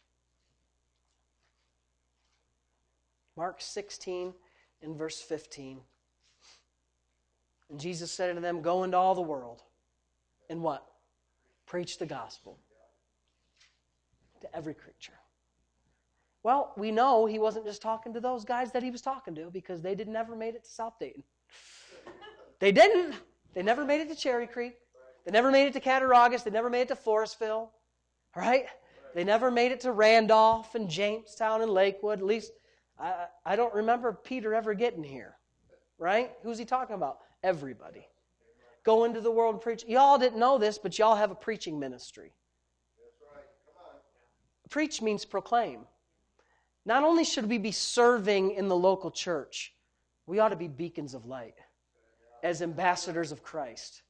Mark sixteen and verse fifteen. And Jesus said unto them, go into all the world. And what? Preach the gospel to every creature. Well, we know he wasn't just talking to those guys that he was talking to, because they did never made it to South Dayton. They didn't. They never made it to Cherry Creek. They never made it to Cattaraugus. They never made it to Forestville. Right? They never made it to Randolph and Jamestown and Lakewood. At least, I, I don't remember Peter ever getting here. Right? Who's he talking about? Everybody. Go into the world and preach. Y'all didn't know this, but y'all have a preaching ministry. That's right. Come on. Preach means proclaim. Not only should we be serving in the local church, we ought to be beacons of light as ambassadors of Christ.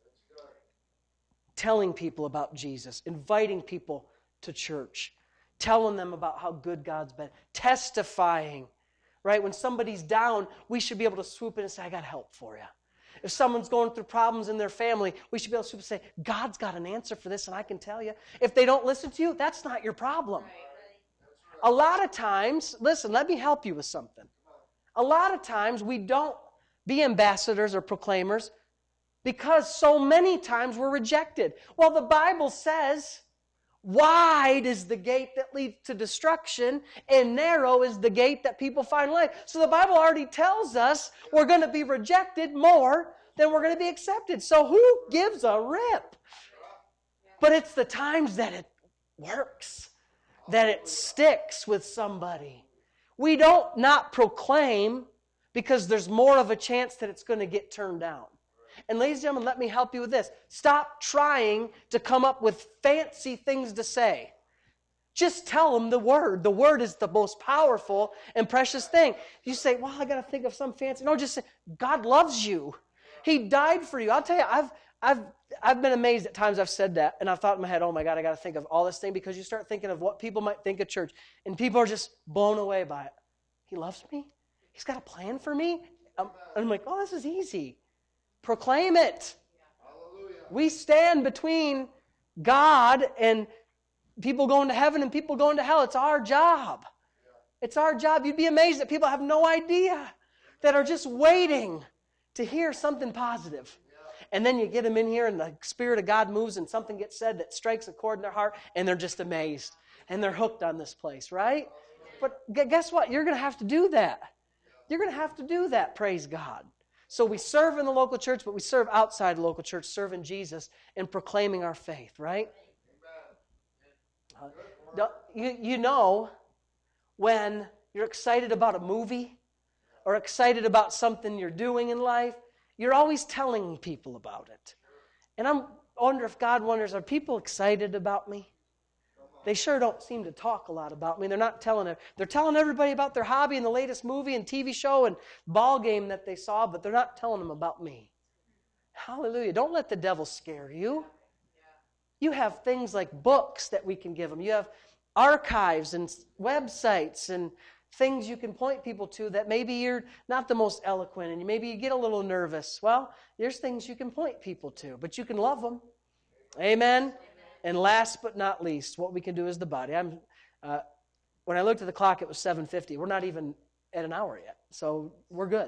Telling people about Jesus, inviting people to church, telling them about how good God's been, testifying, right? When somebody's down, we should be able to swoop in and say, I got help for you. If someone's going through problems in their family, we should be able to swoop and say, God's got an answer for this, and I can tell you. If they don't listen to you, that's not your problem. A lot of times, listen, let me help you with something. A lot of times we don't be ambassadors or proclaimers because so many times we're rejected. Well, the Bible says, wide is the gate that leads to destruction, and narrow is the gate that people find life. So the Bible already tells us we're going to be rejected more than we're going to be accepted. So who gives a rip? But it's the times that it works, that it sticks with somebody. We don't not proclaim because there's more of a chance that it's going to get turned down. And ladies and gentlemen, let me help you with this. Stop trying to come up with fancy things to say. Just tell them the Word. The Word is the most powerful and precious thing. You say, well, I got to think of some fancy. No, just say, God loves you. He died for you. I'll tell you, I've, I've, I've been amazed at times I've said that, and I've thought in my head, oh my God, I got to think of all this thing, because you start thinking of what people might think of church, and people are just blown away by it. He loves me? He's got a plan for me? I'm, I'm like, oh, this is easy. Proclaim it. Hallelujah. We stand between God and people going to heaven and people going to hell. It's our job. It's our job. You'd be amazed that people have no idea, that are just waiting to hear something positive. And then you get them in here and the Spirit of God moves and something gets said that strikes a chord in their heart, and they're just amazed. And they're hooked on this place, right? But gu- guess what? You're going to have to do that. You're going to have to do that, praise God. So we serve in the local church, but we serve outside the local church, serving Jesus and proclaiming our faith, right? Uh, you, you know, when you're excited about a movie or excited about something you're doing in life, you're always telling people about it. And I'm, I wonder if God wonders, are people excited about me? They sure don't seem to talk a lot about me. They're not telling it. They're telling everybody about their hobby and the latest movie and T V show and ball game that they saw, but they're not telling them about me. Hallelujah. Don't let the devil scare you. You have things like books that we can give them. You have archives and websites and things you can point people to that maybe you're not the most eloquent and maybe you get a little nervous. Well, there's things you can point people to, but you can love them. Amen? And last but not least, what we can do as the body. I'm, uh, when I looked at the clock, it was seven fifty. We're not even at an hour yet, so we're good.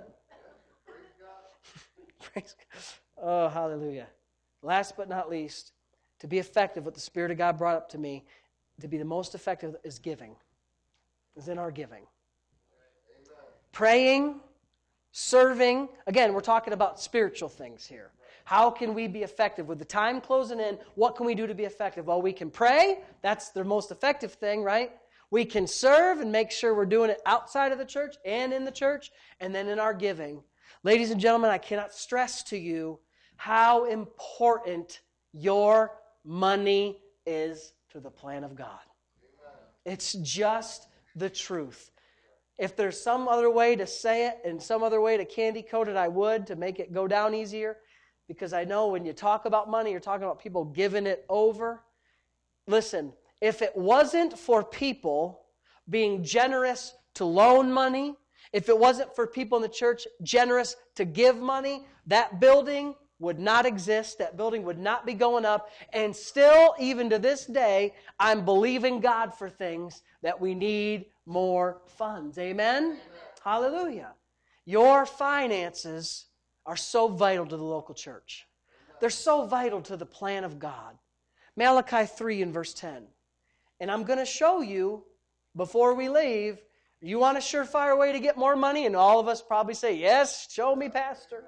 Praise God. Oh, hallelujah. Last but not least, to be effective, what the Spirit of God brought up to me, to be the most effective is giving, is in our giving. Amen. Praying, serving. Again, we're talking about spiritual things here. How can we be effective? With the time closing in, what can we do to be effective? Well, we can pray. That's the most effective thing, right? We can serve and make sure we're doing it outside of the church and in the church, and then in our giving. Ladies and gentlemen, I cannot stress to you how important your money is to the plan of God. Amen. It's just the truth. If there's some other way to say it and some other way to candy coat it, I would, to make it go down easier. Because I know when you talk about money, you're talking about people giving it over. Listen, if it wasn't for people being generous to loan money, if it wasn't for people in the church generous to give money, that building would not exist. That building would not be going up. And still, even to this day, I'm believing God for things that we need more funds. Amen? Amen. Hallelujah. Your finances are so vital to the local church. They're so vital to the plan of God. Malachi three and verse ten. And I'm going to show you, before we leave, you want a surefire way to get more money? And all of us probably say, yes, show me, Pastor.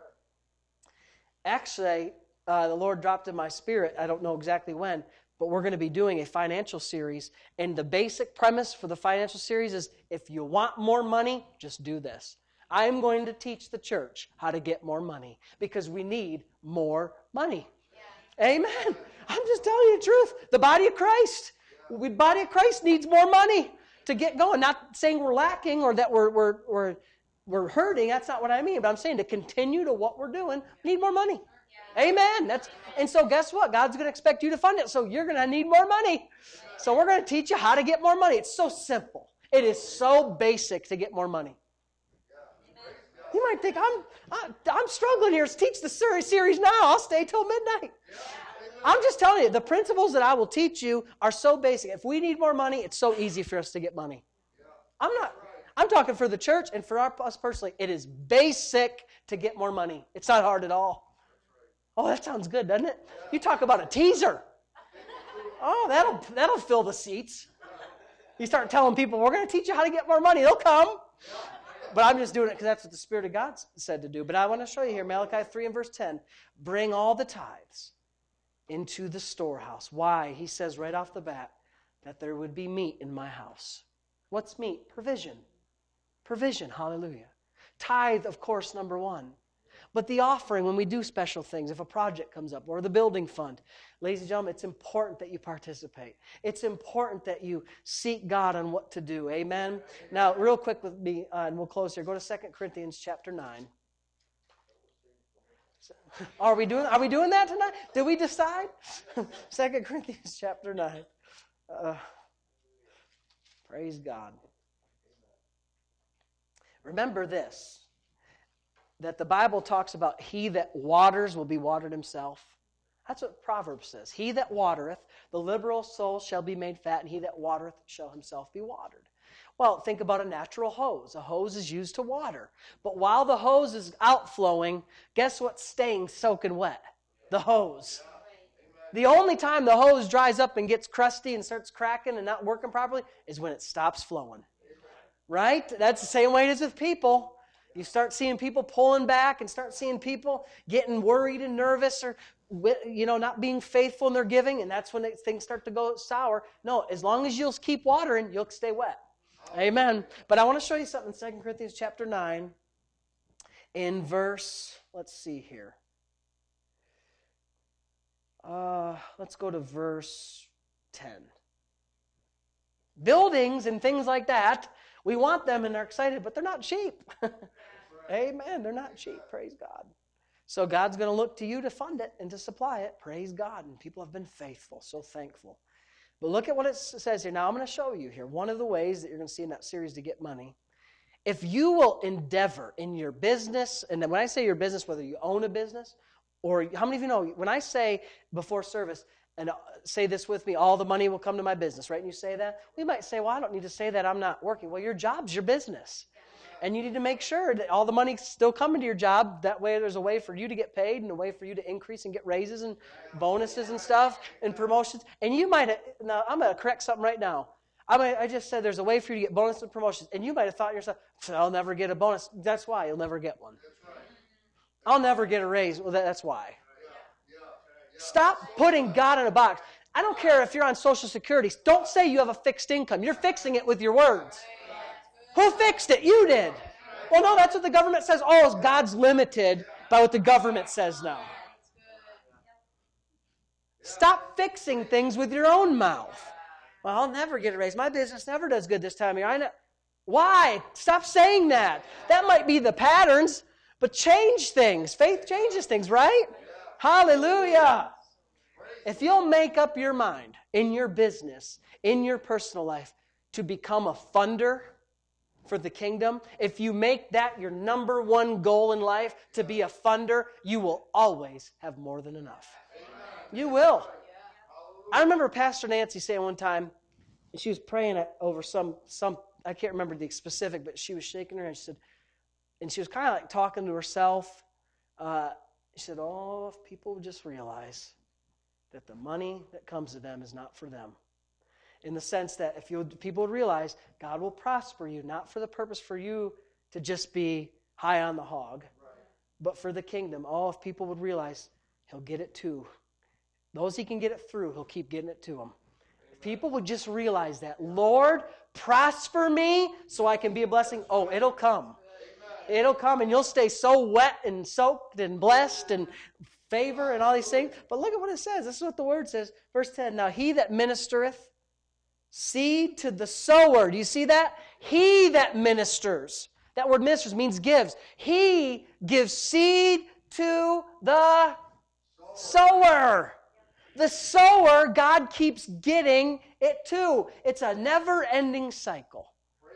Actually, uh, the Lord dropped in my spirit, I don't know exactly when, but we're going to be doing a financial series. And the basic premise for the financial series is, if you want more money, just do this. I'm going to teach the church how to get more money because we need more money. Yeah. Amen. I'm just telling you the truth. The body of Christ, the body of Christ needs more money to get going. Not saying we're lacking or that we're we're we're we're hurting. That's not what I mean. But I'm saying to continue to what we're doing, we need more money. Yeah. Amen. That's and so guess what? God's going to expect you to fund it. So you're going to need more money. So we're going to teach you how to get more money. It's so simple. It is so basic to get more money. You might think, I'm I'm struggling here. Teach the series, series now. I'll stay till midnight. I'm just telling you, the principles that I will teach you are so basic. If we need more money, it's so easy for us to get money. I'm not, I'm talking for the church and for our, us personally. It is basic to get more money. It's not hard at all. Oh, that sounds good, doesn't it? You talk about a teaser. Oh, that'll, that'll fill the seats. You start telling people, we're going to teach you how to get more money. They'll come. But I'm just doing it because that's what the Spirit of God said to do. But I want to show you here, Malachi three and verse ten. Bring all the tithes into the storehouse. Why? He says right off the bat that there would be meat in my house. What's meat? Provision. Provision. Hallelujah. Tithe, of course, number one. But the offering, when we do special things, if a project comes up, or the building fund, ladies and gentlemen, it's important that you participate. It's important that you seek God on what to do. Amen? Amen. Now, real quick with me, uh, and we'll close here. Go to Second Corinthians chapter nine. Are we doing, are we doing that tonight? Did we decide? Second Corinthians chapter nine. Uh, praise God. Remember this. That the Bible talks about he that waters will be watered himself. That's what Proverbs says. He that watereth, the liberal soul shall be made fat, and he that watereth shall himself be watered. Well, think about a natural hose. A hose is used to water. But while the hose is outflowing, guess what's staying soaking wet? The hose. The only time the hose dries up and gets crusty and starts cracking and not working properly is when it stops flowing. right? That's the same way it is with people. You start seeing people pulling back and start seeing people getting worried and nervous or, you know, not being faithful in their giving, and that's when things start to go sour. No, as long as you'll keep watering, you'll stay wet. Amen. But I want to show you something in Second Corinthians chapter nine in verse, let's see here. Uh, let's go to verse ten. Buildings and things like that, we want them and they're excited, but they're not cheap. Amen. They're not cheap. Praise God. So God's going to look to you to fund it and to supply it. Praise God. And people have been faithful. So thankful. But look at what it says here. Now I'm going to show you here. One of the ways that you're going to see in that series to get money. If you will endeavor in your business, and when I say your business, whether you own a business, or how many of you know, when I say before service, and say this with me, all the money will come to my business, right? And you say that, we might say, well, I don't need to say that, I'm not working. Well, your job's your business. And you need to make sure that all the money's still coming to your job. That way there's a way for you to get paid and a way for you to increase and get raises and bonuses and stuff and promotions. And you might have, now I'm going to correct something right now. I might, I just said there's a way for you to get bonuses and promotions. And you might have thought to yourself, I'll never get a bonus. That's why you'll never get one. I'll never get a raise. Well, that's why. Stop putting God in a box. I don't care if you're on Social Security. Don't say you have a fixed income. You're fixing it with your words. Who fixed it? You did. Well, no, that's what the government says. Oh, God's limited by what the government says now. Stop fixing things with your own mouth. Well, I'll never get a raise. My business never does good this time of year. I know. Why? Stop saying that. That might be the patterns, but change things. Faith changes things, right? Hallelujah. If you'll make up your mind in your business, in your personal life, to become a funder for the kingdom, if you make that your number one goal in life, to be a funder, you will always have more than enough. You will. I remember Pastor Nancy saying one time, and she was praying over some, some I can't remember the specific, but she was shaking her and she said, and she was kind of like talking to herself. Uh, she said, oh, if people would just realize that the money that comes to them is not for them. In the sense that if you people would realize God will prosper you, not for the purpose for you to just be high on the hog, right, but for the kingdom. Oh, if people would realize He'll get it to. Those He can get it through, He'll keep getting it to them. If people would just realize that, Lord, prosper me so I can be a blessing. Oh, it'll come. It'll come and you'll stay so wet and soaked and blessed and favor and all these things. But look at what it says. This is what the word says. Verse ten, now he that ministereth seed to the sower. Do you see that? He that ministers. That word ministers means gives. He gives seed to the sower. The sower, God keeps getting it too. It's a never-ending cycle.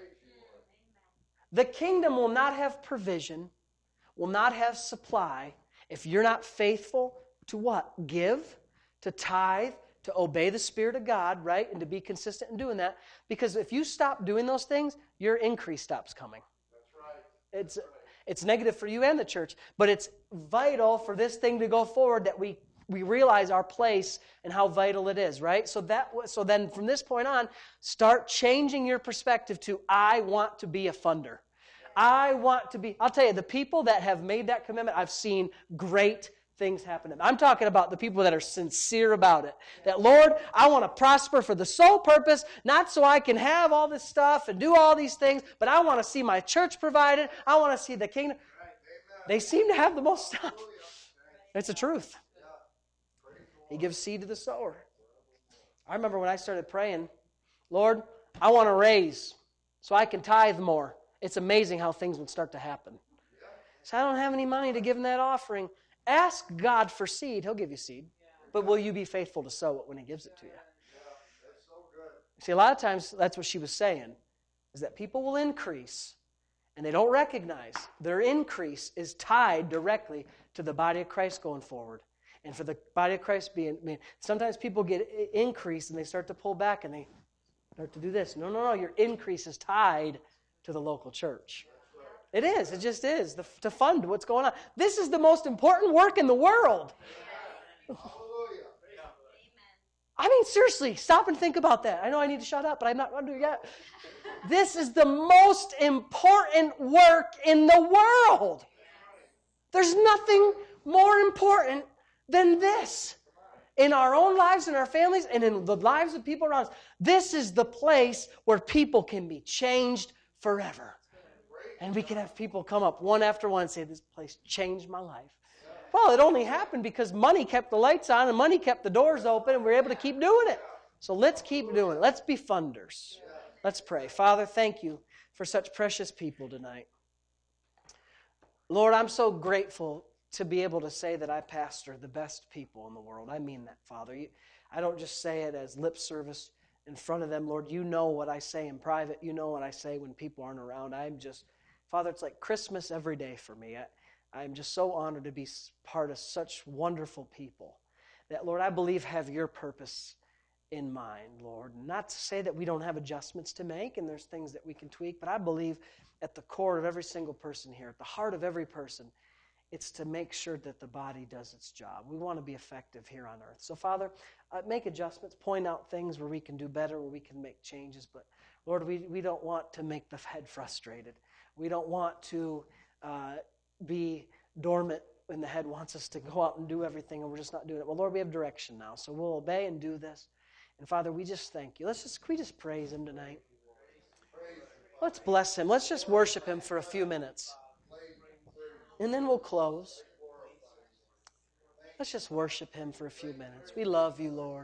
The kingdom will not have provision, will not have supply, if you're not faithful to what? Give, to tithe, to obey the Spirit of God, right? And to be consistent in doing that. Because if you stop doing those things, your increase stops coming. That's right. It's, it's negative for you and the church. But it's vital for this thing to go forward that we, we realize our place and how vital it is, right? So that so then from this point on, start changing your perspective to, I want to be a funder. I want to be, I'll tell you, the people that have made that commitment, I've seen great things happen. I'm talking about the people that are sincere about it. That, Lord, I want to prosper for the sole purpose, not so I can have all this stuff and do all these things, but I want to see my church provided. I want to see the kingdom. They seem to have the most stuff. It's the truth. He gives seed to the sower. I remember when I started praying, Lord, I want to raise so I can tithe more. It's amazing how things would start to happen. So I don't have any money to give in that offering. Ask God for seed. He'll give you seed. But will you be faithful to sow it when He gives it to you? See, a lot of times that's what she was saying, is that people will increase, and they don't recognize their increase is tied directly to the body of Christ going forward. And for the body of Christ being, I mean, sometimes people get increase and they start to pull back and they start to do this. No, no, no, your increase is tied to the local church. It is. It just is. The, to fund what's going on. This is the most important work in the world. I mean, seriously, stop and think about that. I know I need to shut up, but I'm not going to do it yet. This is the most important work in the world. There's nothing more important than this. In our own lives, in our families, and in the lives of people around us. This is the place where people can be changed forever. And we can have people come up one after one and say, this place changed my life. Well, it only happened because money kept the lights on and money kept the doors open and we were able to keep doing it. So let's keep doing it. Let's be funders. Let's pray. Father, thank you for such precious people tonight. Lord, I'm so grateful to be able to say that I pastor the best people in the world. I mean that, Father. You, I don't just say it as lip service in front of them. Lord, you know what I say in private. You know what I say when people aren't around. I'm just, Father, it's like Christmas every day for me. I, I'm just so honored to be part of such wonderful people that, Lord, I believe have your purpose in mind, Lord. Not to say that we don't have adjustments to make and there's things that we can tweak, but I believe at the core of every single person here, at the heart of every person, it's to make sure that the body does its job. We want to be effective here on earth. So, Father, uh, make adjustments, point out things where we can do better, where we can make changes. But, Lord, we, we don't want to make the head frustrated. We don't want to uh, be dormant when the head wants us to go out and do everything and we're just not doing it. Well, Lord, we have direction now, so we'll obey and do this. And, Father, we just thank you. Let's just, can we just praise Him tonight? Let's bless Him. Let's just worship Him for a few minutes. And then we'll close. Let's just worship Him for a few minutes. We love you, Lord.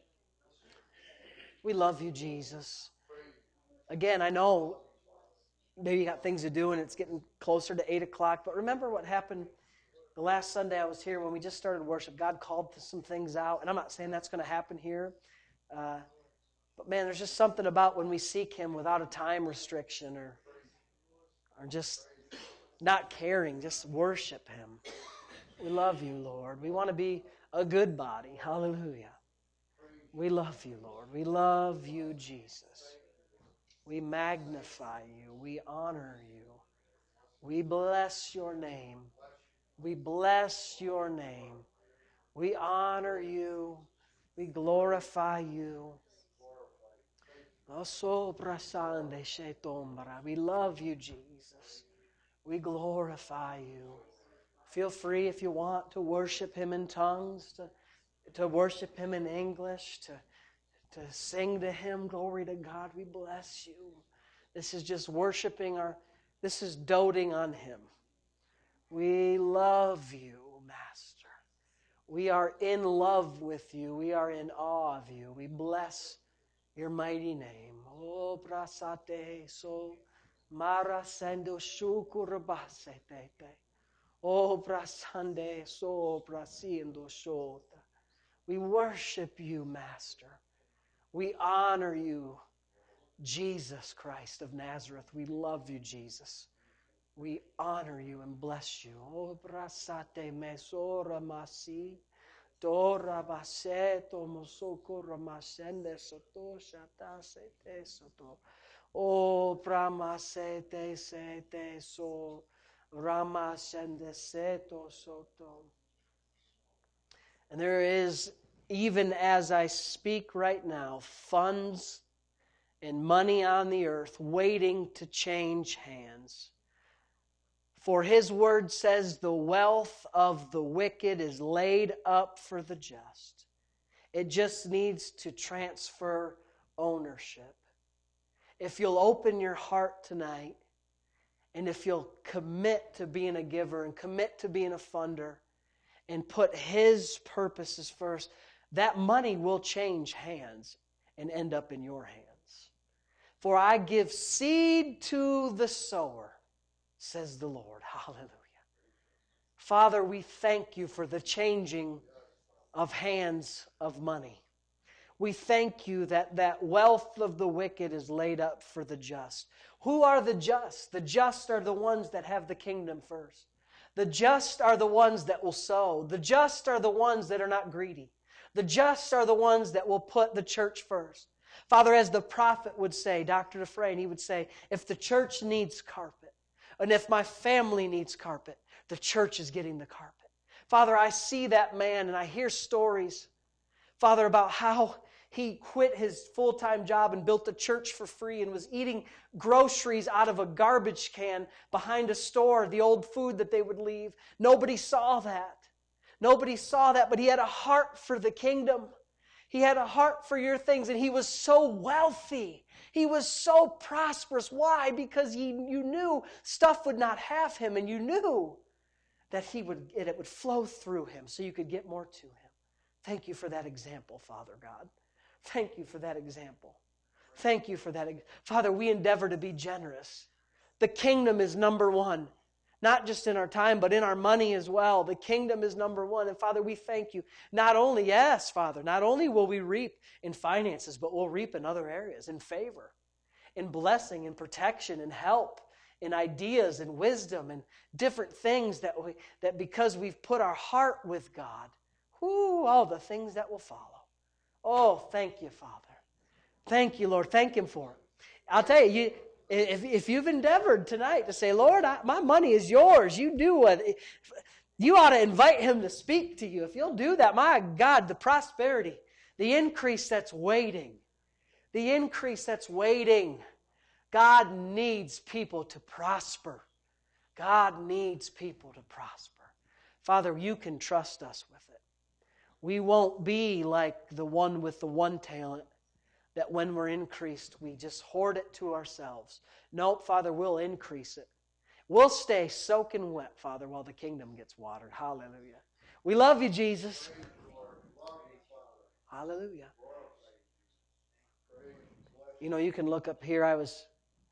We love you, Jesus. Again, I know maybe you got things to do and it's getting closer to eight o'clock, but remember what happened the last Sunday I was here when we just started worship. God called some things out, and I'm not saying that's going to happen here. Uh, but man, there's just something about when we seek Him without a time restriction or, or just not caring, just worship Him. We love you, Lord. We want to be a good body. Hallelujah. We love you, Lord. We love you, Jesus. We magnify you. We honor you. We bless your name. We bless your name. We honor you. We glorify you. We love you, Jesus. We glorify you. Feel free if you want to worship Him in tongues, to, to worship Him in English, to, to sing to Him. Glory to God. We bless you. This is just worshiping our, this is doting on Him. We love you, Master. We are in love with you. We are in awe of you. We bless your mighty name. Oh, prasate so marasendo shukurabasete. Oh, prasande so prasiendo shota. We worship you, Master. We honor you, Jesus Christ of Nazareth. We love you, Jesus. We honor you and bless you. Oh, prasate mesora masi. Tora baseto mosoko ramasende soto shata sete soto. Oh, pramasete sete so ramasende seto soto. And there is, even as I speak right now, funds and money on the earth waiting to change hands. For His word says the wealth of the wicked is laid up for the just. It just needs to transfer ownership. If you'll open your heart tonight, and if you'll commit to being a giver and commit to being a funder and put His purposes first, that money will change hands and end up in your hands. For I give seed to the sower, says the Lord. Hallelujah. Father, we thank you for the changing of hands of money. We thank you that that wealth of the wicked is laid up for the just. Who are the just? The just are the ones that have the kingdom first. The just are the ones that will sow. The just are the ones that are not greedy. The just are the ones that will put the church first. Father, as the prophet would say, Doctor Dufresne, he would say, if the church needs carpet, and if my family needs carpet, the church is getting the carpet. Father, I see that man and I hear stories. Father, about how he quit his full-time job and built a church for free and was eating groceries out of a garbage can behind a store, the old food that they would leave. Nobody saw that. Nobody saw that, but he had a heart for the kingdom. He had a heart for your things, and he was so wealthy. He was so prosperous. Why? Because he, you knew stuff would not have him, and you knew that he would, it would flow through him so you could get more to him. Thank you for that example, Father God. Thank you for that example. Thank you for that. Father, we endeavor to be generous. The kingdom is number one. Not just in our time, but in our money as well. The kingdom is number one. And Father, we thank you. Not only, yes, Father, not only will we reap in finances, but we'll reap in other areas, in favor, in blessing, in protection, in help, in ideas, and wisdom, and different things that we, that because we've put our heart with God, whoo, all the things that will follow. Oh, thank you, Father. Thank you, Lord. Thank Him for it. I'll tell you, you if, if you've endeavored tonight to say, Lord, I, my money is yours. You do what. You ought to invite Him to speak to you. If you'll do that, my God, the prosperity, the increase that's waiting, the increase that's waiting. God needs people to prosper. God needs people to prosper. Father, you can trust us with it. We won't be like the one with the one talent that when we're increased, we just hoard it to ourselves. Nope, Father, we'll increase it. We'll stay soaking wet, Father, while the kingdom gets watered. Hallelujah. We love you, Jesus. Hallelujah. You know, you can look up here. I was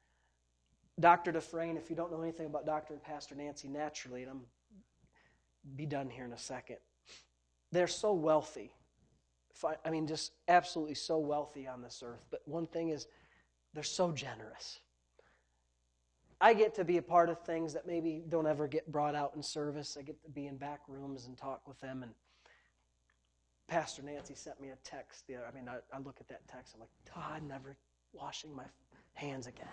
Doctor Dufresne. If you don't know anything about Doctor and Pastor Nancy, naturally, and I'm be done here in a second. They're so wealthy. I mean, just absolutely so wealthy on this earth. But one thing is, they're so generous. I get to be a part of things that maybe don't ever get brought out in service. I get to be in back rooms and talk with them. And Pastor Nancy sent me a text. The other, I mean, I, I look at that text. I'm like, oh, I'm never washing my hands again.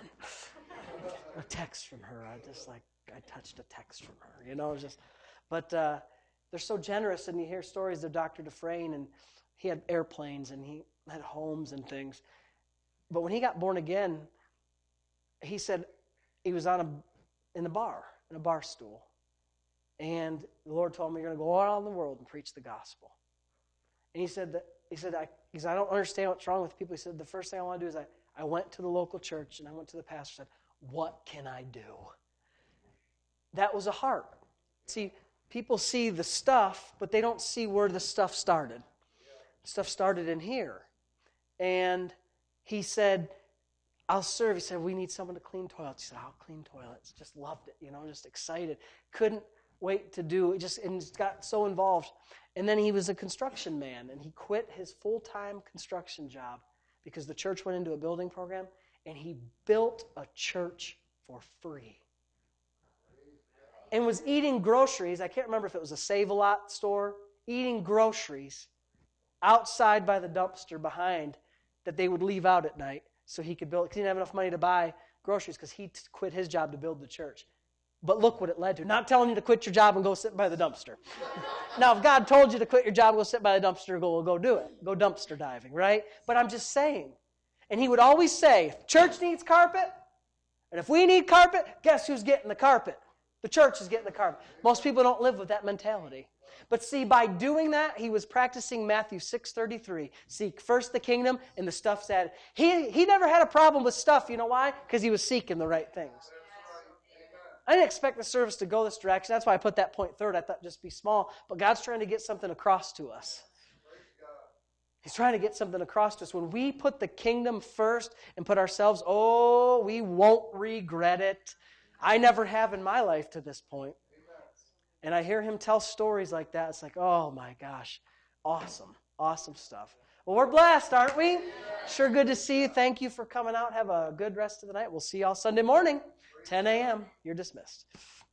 A text from her. I just like, I touched a text from her. You know, it was just, but uh, they're so generous. And you hear stories of Doctor Dufresne, and he had airplanes and he had homes and things. But when he got born again, he said he was on a in a bar, in a bar stool. And the Lord told him, you're going to go out in the world and preach the gospel. And he said, that, he said, I, he said, I don't understand what's wrong with people. He said, the first thing I want to do is I, I went to the local church and I went to the pastor and said, what can I do? That was a heart. See, people see the stuff, but they don't see where the stuff started. Stuff started in here. And he said, I'll serve. He said, we need someone to clean toilets. He said, I'll clean toilets. Just loved it, you know, just excited. Couldn't wait to do it. Just, and just got so involved. And then he was a construction man, and he quit his full-time construction job because the church went into a building program, and he built a church for free. And was eating groceries. I can't remember if it was a Save-A-Lot store. Eating groceries outside by the dumpster behind that they would leave out at night so he could build. He didn't have enough money to buy groceries because he quit his job to build the church. But look what it led to. Not telling you to quit your job and go sit by the dumpster. Now, if God told you to quit your job and go sit by the dumpster, go, go do it. Go dumpster diving, right? But I'm just saying. And he would always say, if the church needs carpet, and if we need carpet, guess who's getting the carpet? The church is getting the carpet. Most people don't live with that mentality. But see, by doing that, he was practicing Matthew six thirty-three. Seek first the kingdom, and the stuff's added. He, he never had a problem with stuff. You know why? Because he was seeking the right things. I didn't expect the service to go this direction. That's why I put that point third. I thought just be small. But God's trying to get something across to us. He's trying to get something across to us. When we put the kingdom first and put ourselves, oh, we won't regret it. I never have in my life to this point. And I hear him tell stories like that. It's like, oh my gosh, awesome, awesome stuff. Well, we're blessed, aren't we? Sure good to see you. Thank you for coming out. Have a good rest of the night. We'll see you all Sunday morning, ten a.m. You're dismissed.